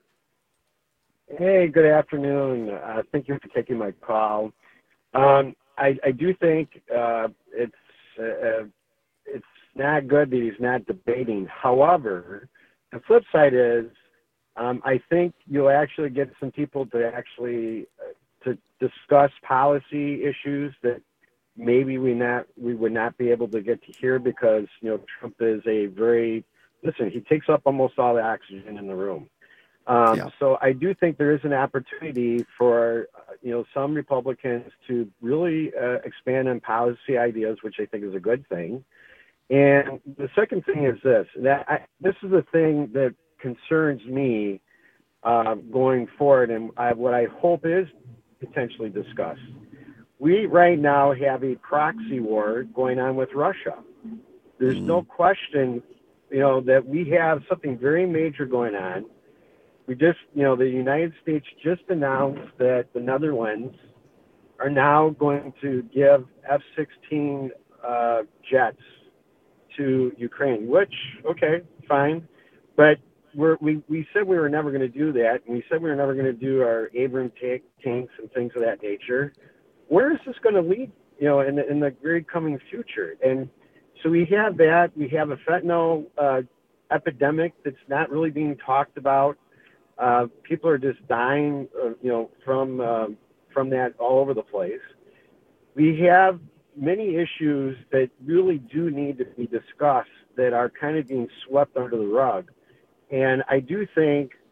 Hey, good afternoon. Uh, thank you for taking my call. Um, I, I do think uh, it's uh, it's not good that he's not debating. However, the flip side is, Um, I think you'll actually get some people to actually uh, to discuss policy issues that maybe we not we would not be able to get to hear, because you know Trump is a very listen. He takes up almost all the oxygen in the room. Um, yeah. So I do think there is an opportunity for uh, you know some Republicans to really uh, expand on policy ideas, which I think is a good thing. And the second thing is this: that I, this is the thing that concerns me uh, going forward, and I, what I hope is potentially discussed. We right now have a proxy war going on with Russia. There's mm-hmm. no question, you know, that we have something very major going on. We just, you know, the United States just announced that the Netherlands are now going to give F sixteen uh, jets to Ukraine, which, okay, fine, but We're, we we said we were never going to do that, and we said we were never going to do our Abrams ta- tanks and things of that nature. Where is this going to lead, you know, in the, in the very coming future? And so we have that. We have a fentanyl uh, epidemic that's not really being talked about. Uh, people are just dying, uh, you know, from uh, from that all over the place. We have many issues that really do need to be discussed that are kind of being swept under the rug. And I do think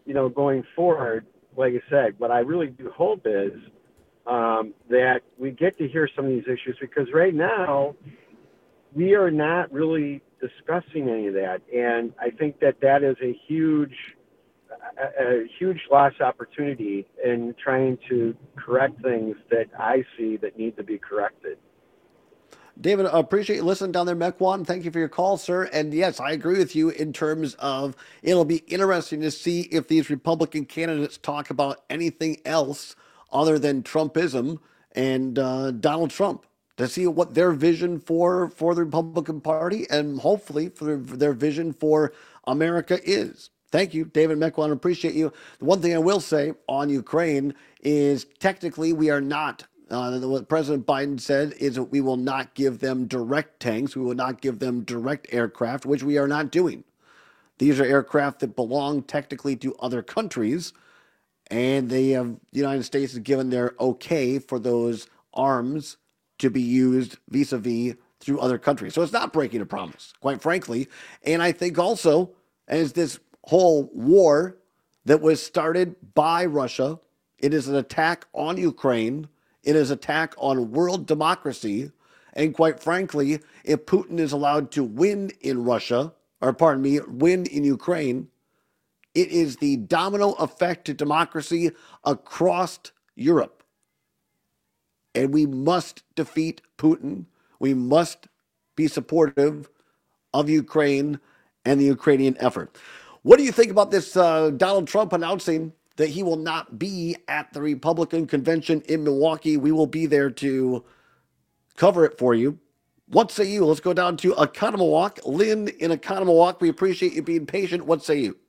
you know, going forward, like I said, what I really do hope is um, that we get to hear some of these issues, because right now we are not really discussing any of that. And I think that that is a huge, a, a huge lost opportunity in trying to correct things that I see that need to be corrected. David, I appreciate you listening down there, Mequon. Thank you for your call, sir. And yes, I agree with you in terms of it'll be interesting to see if these Republican candidates talk about anything else other than Trumpism and uh, Donald Trump, to see what their vision for, for the Republican Party and hopefully for their, their vision for America is. Thank you, David Mequon. Appreciate you. The one thing I will say on Ukraine is technically we are not Uh, what President Biden said is that we will not give them direct tanks. We will not give them direct aircraft, which we are not doing. These are aircraft that belong technically to other countries, and they have, the United States has given their okay for those arms to be used vis-a-vis through other countries. So it's not breaking a promise, quite frankly. And I think also, as this whole war that was started by Russia, it is an attack on Ukraine. It is an attack on world democracy. And quite frankly, if Putin is allowed to win in Russia, or pardon me, win in Ukraine, it is the domino effect to democracy across Europe. And we must defeat Putin. We must be supportive of Ukraine and the Ukrainian effort. What do you think about this uh, Donald Trump announcing that he will not be at the Republican convention in Milwaukee? We will be there to cover it for you. What say you? Let's go down to Oconomowoc. Lynn in Oconomowoc, we appreciate you being patient. What say you?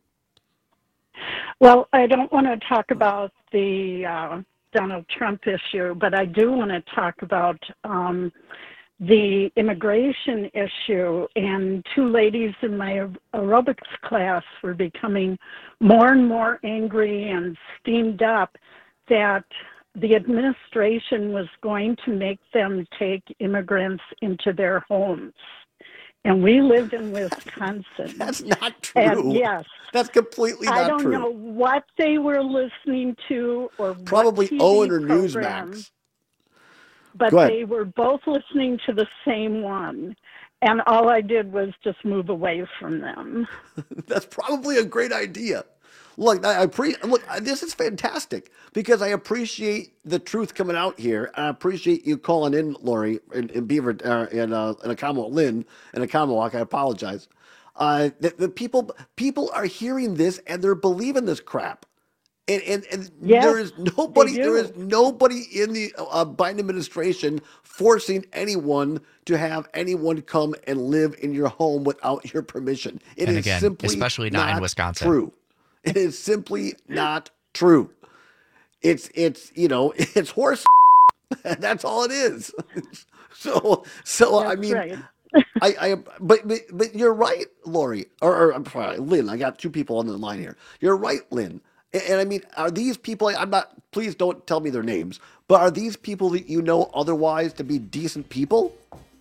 Well, I don't want to talk about the uh, Donald Trump issue, but I do want to talk about um, the immigration issue. And two ladies in my aerobics class were becoming more and more angry and steamed up that the administration was going to make them take immigrants into their homes. And we live in Wisconsin. That's not true. And yes. That's completely not true. I don't true. know what they were listening to or probably what T V Owen or program, Newsmax. But they were both listening to the same one. And all I did was just move away from them. That's probably a great idea. Look, I pre- look, this is fantastic because I appreciate the truth coming out here. I appreciate you calling in, Lori, in, in Beaver, uh, in, uh, in Oconomowoc, Lynn, in Oconomowoc. I apologize. Uh, the, the people, people are hearing this and they're believing this crap. And and, and yes, there is nobody there is nobody in the uh, Biden administration forcing anyone to have anyone come and live in your home without your permission. It and is again, simply especially not, not in Wisconsin. True. It is simply not true. It's it's you know it's horse. That's all it is. So so That's I mean. right. I, I, but, but, but you're right, Lori, or, or I'm sorry, Lynn. I got two people on the line here. You're right, Lynn. And, and I mean, are these people? I'm not. Please don't tell me their names. But are these people that you know otherwise to be decent people?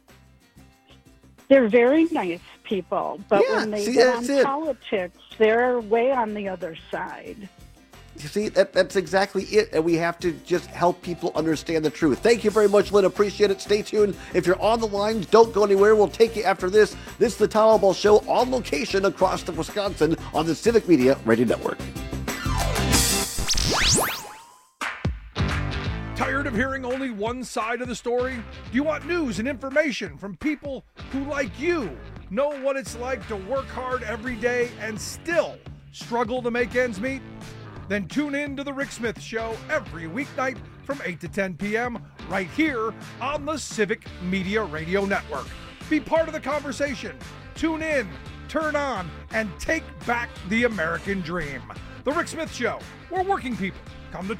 They're very nice people, but Yeah, when they see, get that's on it. politics, they're way on the other side. You see, that, that's exactly it. And we have to just help people understand the truth. Thank you very much, Lynn. Appreciate it. Stay tuned. If you're on the line, don't go anywhere. We'll take you after this. This is the Tom Ball Show on location across the Wisconsin on the Civic Media Radio Network. Tired of hearing only one side of the story? Do you want news and information from people who, like you, know what it's like to work hard every day and still struggle to make ends meet? Then tune in to The Rick Smith Show every weeknight from eight to ten p.m. right here on the Civic Media Radio Network. Be part of the conversation. Tune in, turn on, and take back the American dream. The Rick Smith Show, where working people come to talk.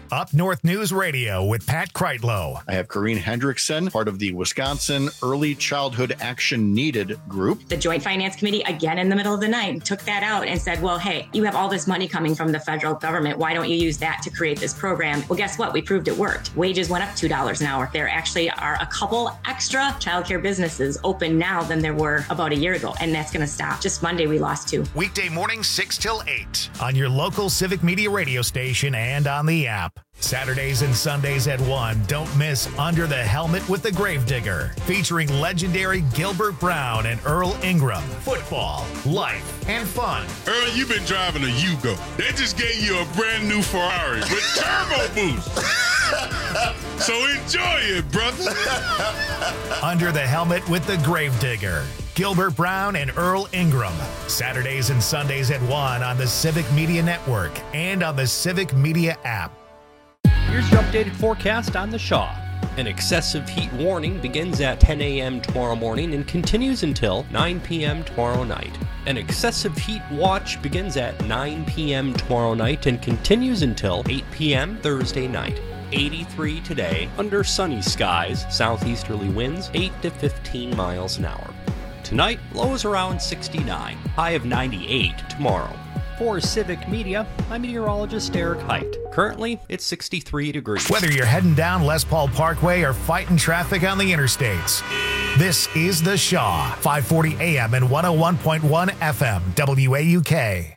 Up North News Radio with Pat Kreitlow. I have Corrine Hendrickson, part of the Wisconsin Early Childhood Action Needed group. The Joint Finance Committee, again in the middle of the night, took that out and said, well, hey, you have all this money coming from the federal government. Why don't you use that to create this program? Well, guess what? We proved it worked. Wages went up two dollars an hour. There actually are a couple extra childcare businesses open now than there were about a year ago, and that's going to stop. Just Monday, we lost two. Weekday mornings, six till eight on your local Civic Media radio station and on the app. Saturdays and Sundays at one, don't miss Under the Helmet with the Gravedigger, featuring legendary Gilbert Brown and Earl Ingram. Football, life, and fun. Earl, you've been driving a Yugo. They just gave you a brand new Ferrari with turbo boost. So enjoy it, brother. Under the Helmet with the Gravedigger. Gilbert Brown and Earl Ingram. Saturdays and Sundays at one on the Civic Media Network and on the Civic Media app. Here's your updated forecast on the Shaw. An excessive heat warning begins at ten a.m. tomorrow morning and continues until nine p.m. tomorrow night. An excessive heat watch begins at nine p.m. tomorrow night and continues until eight p.m. Thursday night. eighty-three today, under sunny skies, southeasterly winds eight to fifteen miles an hour. Tonight, lows around sixty-nine, high of ninety-eight tomorrow. For Civic Media, I'm meteorologist Eric Height. Currently, it's sixty-three degrees. Whether you're heading down Les Paul Parkway or fighting traffic on the interstates, this is The Shaw, five forty a.m. and one oh one point one F M, W A U K.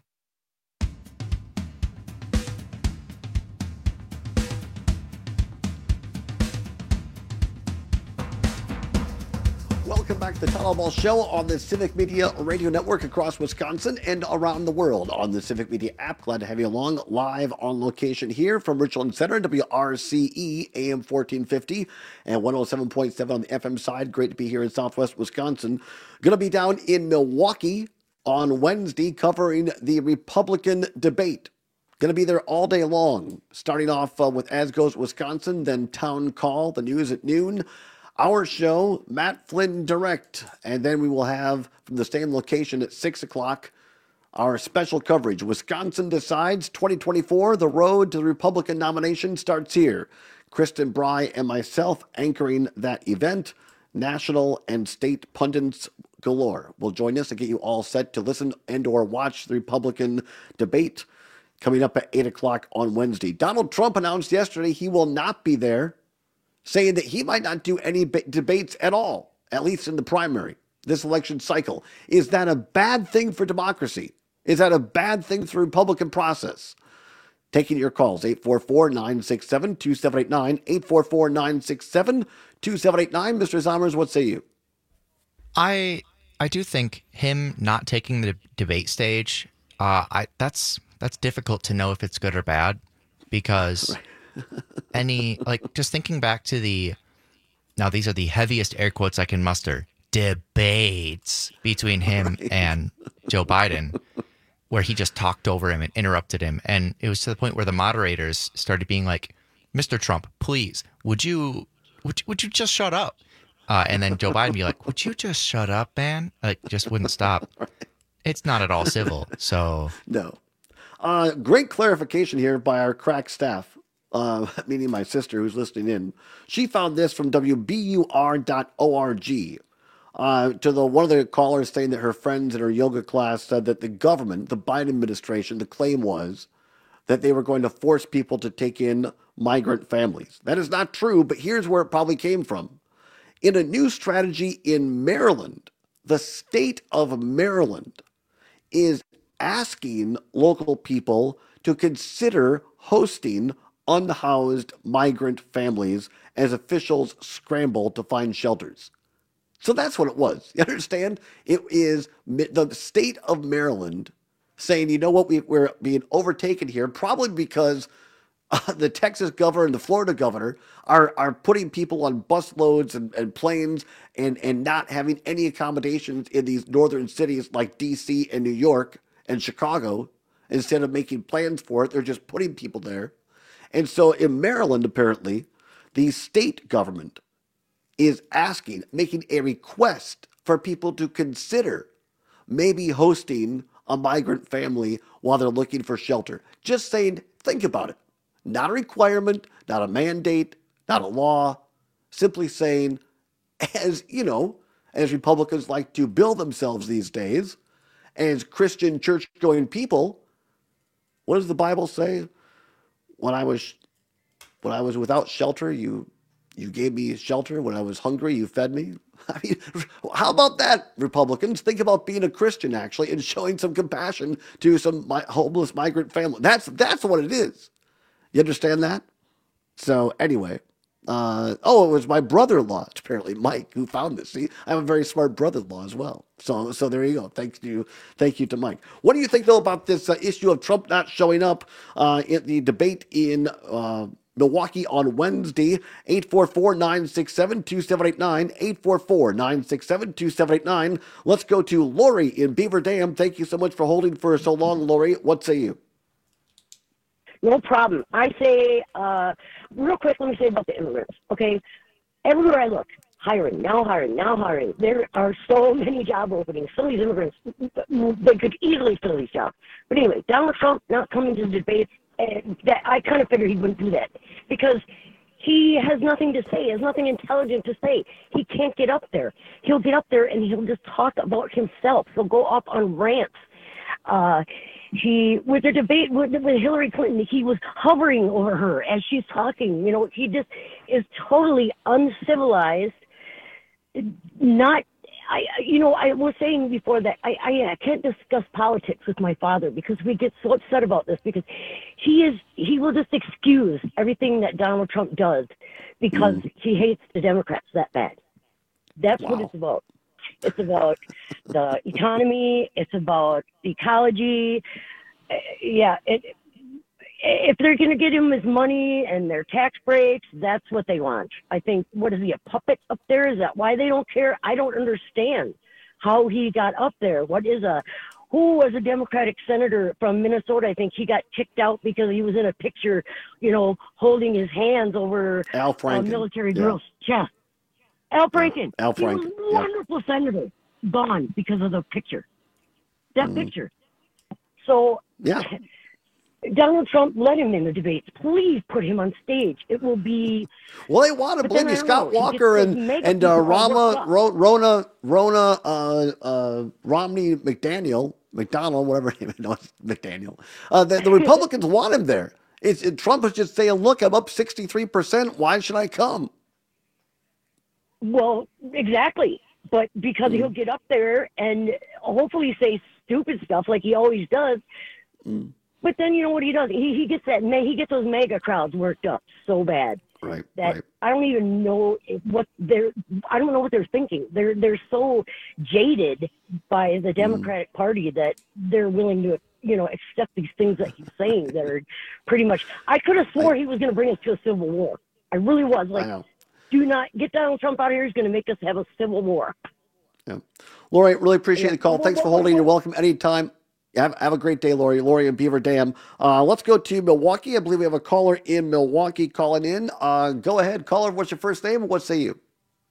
Welcome back to the Town Hall Ball Show on the Civic Media Radio Network across Wisconsin and around the world on the Civic Media app. Glad to have you along live on location here from Richland Center, W R C E, A M fourteen fifty and one oh seven point seven on the F M side. Great to be here in Southwest Wisconsin. Going to be down in Milwaukee on Wednesday covering the Republican debate. Going to be there all day long, starting off uh, with As Goes Wisconsin, then Town Call, the news at noon. Our show, Matt Flynn Direct, and then we will have, from the same location at six o'clock, our special coverage. Wisconsin Decides twenty twenty-four, the road to the Republican nomination starts here. Kristen Bry and myself anchoring that event. National and state pundits galore will join us to get you all set to listen and or watch the Republican debate coming up at eight o'clock on Wednesday. Donald Trump announced yesterday he will not be there, saying that he might not do any ba- debates at all, at least in the primary, this election cycle. Is that a bad thing for democracy? Is that a bad thing for the Republican process? Taking your calls, eight four four, nine six seven, two seven eight nine, eight four four, nine six seven, two seven eight nine. Mister Zommers, what say you? I I do think him not taking the debate stage, uh, I that's that's difficult to know if it's good or bad, because... Right. Any, like, just thinking back to the, now these are the heaviest air quotes I can muster, debates between him right. and Joe Biden, where he just talked over him and interrupted him. And it was to the point where the moderators started being like, Mister Trump, please, would you, would you, would you just shut up? Uh, and then Joe Biden be like, would you just shut up, man? Like, just wouldn't stop. Right. It's not at all civil, so. No. Uh, great clarification here by our crack staff. Uh, meaning my sister who's listening in. She found this from W B U R dot org. Uh, to the one of the callers saying that her friends in her yoga class said that the government, the Biden administration, the claim was that they were going to force people to take in migrant families. That is not true, but here's where it probably came from. In a new strategy in Maryland, the state of Maryland is asking local people to consider hosting unhoused migrant families as officials scramble to find shelters. So that's what it was. You understand? It is the state of Maryland saying, you know what, we, we're being overtaken here, probably because uh, the Texas governor and the Florida governor are, are putting people on bus loads and, and planes and, and not having any accommodations in these northern cities like D C and New York and Chicago. Instead of making plans for it, they're just putting people there. And so in Maryland, apparently, the state government is asking, making a request for people to consider maybe hosting a migrant family while they're looking for shelter. Just saying, think about it. Not a requirement, not a mandate, not a law. Simply saying, as, you know, as Republicans like to bill themselves these days, as Christian church-going people, what does the Bible say? When I was when I was without shelter, you you gave me shelter. When I was hungry, you fed me. I mean, how about that, Republicans? Think about being a Christian, actually, and showing some compassion to some mi- homeless migrant family. That's that's what it is. You understand that? So anyway, uh, oh, it was my brother-in-law, apparently Mike, who found this. See, I have a very smart brother-in-law as well. So so there you go. Thank you, thank you to Mike. What do you think though about this uh, issue of Trump not showing up uh, in the debate in Uh, Milwaukee on Wednesday? eight four four, nine six seven, two seven eight nine, eight four four, nine six seven, two seven eight nine. Let's go to Lori in Beaver Dam. Thank you so much for holding for so long, Lori. What say you? No problem. I say, uh, real quick, let me say about the immigrants, okay? Everywhere I look, hiring, now hiring, now hiring. There are so many job openings. Some of these immigrants, they could easily fill these jobs. But anyway, Donald Trump not coming to the debates, and that I kind of figured he wouldn't do that because he has nothing to say, has nothing intelligent to say. He can't get up there. He'll get up there and he'll just talk about himself. He'll go off on rants. Uh, he, with the debate with, with Hillary Clinton, he was hovering over her as she's talking. You know, he just is totally uncivilized, not I, you know, I was saying before that I, I, I can't discuss politics with my father because we get so upset about this because he is, he will just excuse everything that Donald Trump does because mm. he hates the Democrats that bad. That's wow. what it's about. It's about the economy. It's about ecology. Uh, yeah. It, if they're going to get him his money and their tax breaks, that's what they want. I think, what is he, a puppet up there? Is that why they don't care? I don't understand how he got up there. What is a, who was a Democratic senator from Minnesota? I think he got kicked out because he was in a picture, you know, holding his hands over Al Franken. a military yeah. girl's chest. Al Franken. Al Franken. He was a wonderful yeah. senator. Gone because of the picture. That mm. picture. So, yeah. Donald Trump, let him in the debates. Please put him on stage. It will be. Well, they want to believe you, Scott Walker and and uh, Rama, Ro, Rona, Rona, uh, uh, Romney, McDaniel, McDonald, whatever name no, it's McDaniel. Uh, the, the Republicans want him there. It's it, Trump is just saying, "Look, I'm up sixty-three percent. Why should I come?" Well, exactly, but because mm. he'll get up there and hopefully say stupid stuff like he always does. Mm. But then you know what he does? He he gets that he gets those mega crowds worked up so bad right, that right. I don't even know what they're. I don't know what they're thinking. They're they're so jaded by the Democratic mm. Party that they're willing to you know accept these things that he's saying that are pretty much. I could have swore I, he was going to bring us to a civil war. I really was like, do not get Donald Trump out of here. He's going to make us have a civil war. Yeah, Lori, really appreciate yeah. the call. Thanks for holding. You're welcome anytime. Have, have a great day, Lori. Lori in Beaver Dam. Uh, let's go to Milwaukee. I believe we have a caller in Milwaukee calling in. Uh, go ahead, caller. What's your first name? What say you?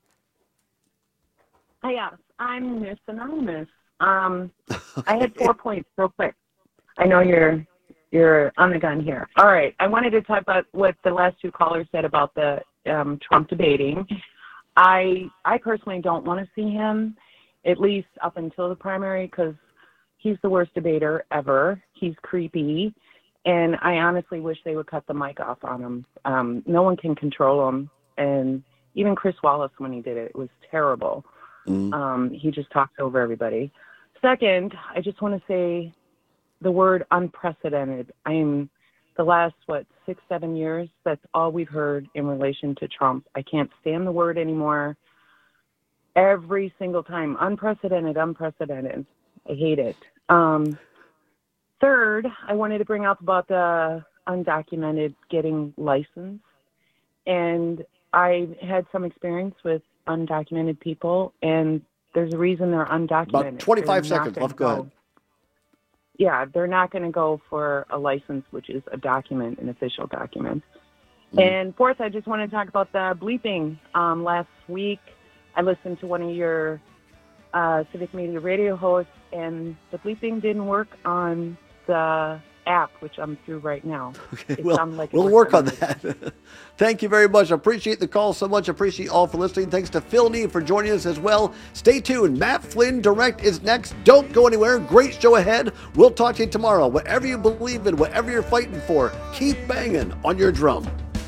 Hi, yes, I'm Miss Anonymous. Um, I had four points real quick. I know you're you're on the gun here. All right, I wanted to talk about what the last two callers said about the um, Trump debating. I I personally don't want to see him, at least up until the primary, because he's the worst debater ever. He's creepy. And I honestly wish they would cut the mic off on him. Um, no one can control him. And even Chris Wallace, when he did it, it was terrible. Mm. Um, he just talks over everybody. Second, I just want to say the word unprecedented. I'm the last, what, six, seven years, that's all we've heard in relation to Trump. I can't stand the word anymore. Every single time, unprecedented, unprecedented. I hate it. Um, third, I wanted to bring up about the undocumented getting licensed. And I had some experience with undocumented people, and there's a reason they're undocumented. About twenty-five seconds left. Go ahead. Yeah, they're not going to go for a license, which is a document, an official document. Mm. And fourth, I just want to talk about the bleeping. Um, last week, I listened to one of your uh, Civic Media radio hosts, and the bleeping didn't work on the app, which I'm through right now. Okay, It well, sounded like it we'll worked work on on that. Thank you very much. I appreciate the call so much. I appreciate all for listening. Thanks to Phil Nee for joining us as well. Stay tuned. Matt Flynn Direct is next. Don't go anywhere. Great show ahead. We'll talk to you tomorrow. Whatever you believe in, whatever you're fighting for, keep banging on your drum.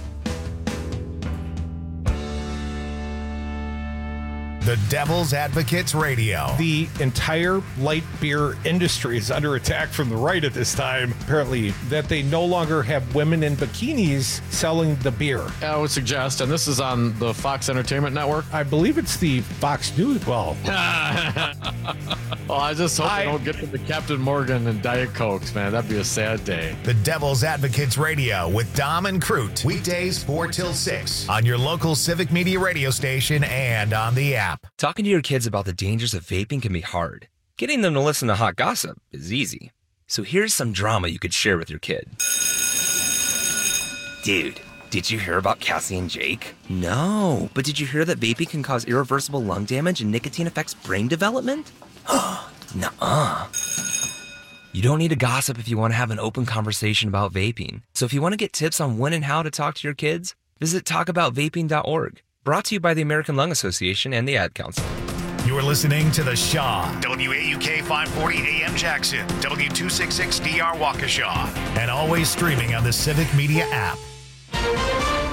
The Devil's Advocates Radio. The entire light beer industry is under attack from the right at this time, apparently, that they no longer have women in bikinis selling the beer. I would suggest, and this is on the Fox Entertainment Network. I believe it's the Fox News. Well, well I just hope I, they don't get to the Captain Morgan and Diet Cokes, man. That'd be a sad day. The Devil's Advocates Radio with Dom and Crute. Weekdays four till six on your local Civic Media radio station and on the app. Talking to your kids about the dangers of vaping can be hard. Getting them to listen to hot gossip is easy. So here's some drama you could share with your kid. Dude, did you hear about Cassie and Jake? No, but did you hear that vaping can cause irreversible lung damage and nicotine affects brain development? Nuh-uh. You don't need to gossip if you want to have an open conversation about vaping. So if you want to get tips on when and how to talk to your kids, visit talk about vaping dot org. Brought to you by the American Lung Association and the Ad Council. You're listening to The Shaw, W A U K five forty A M Jackson, W two sixty-six D R Waukesha, and always streaming on the Civic Media app.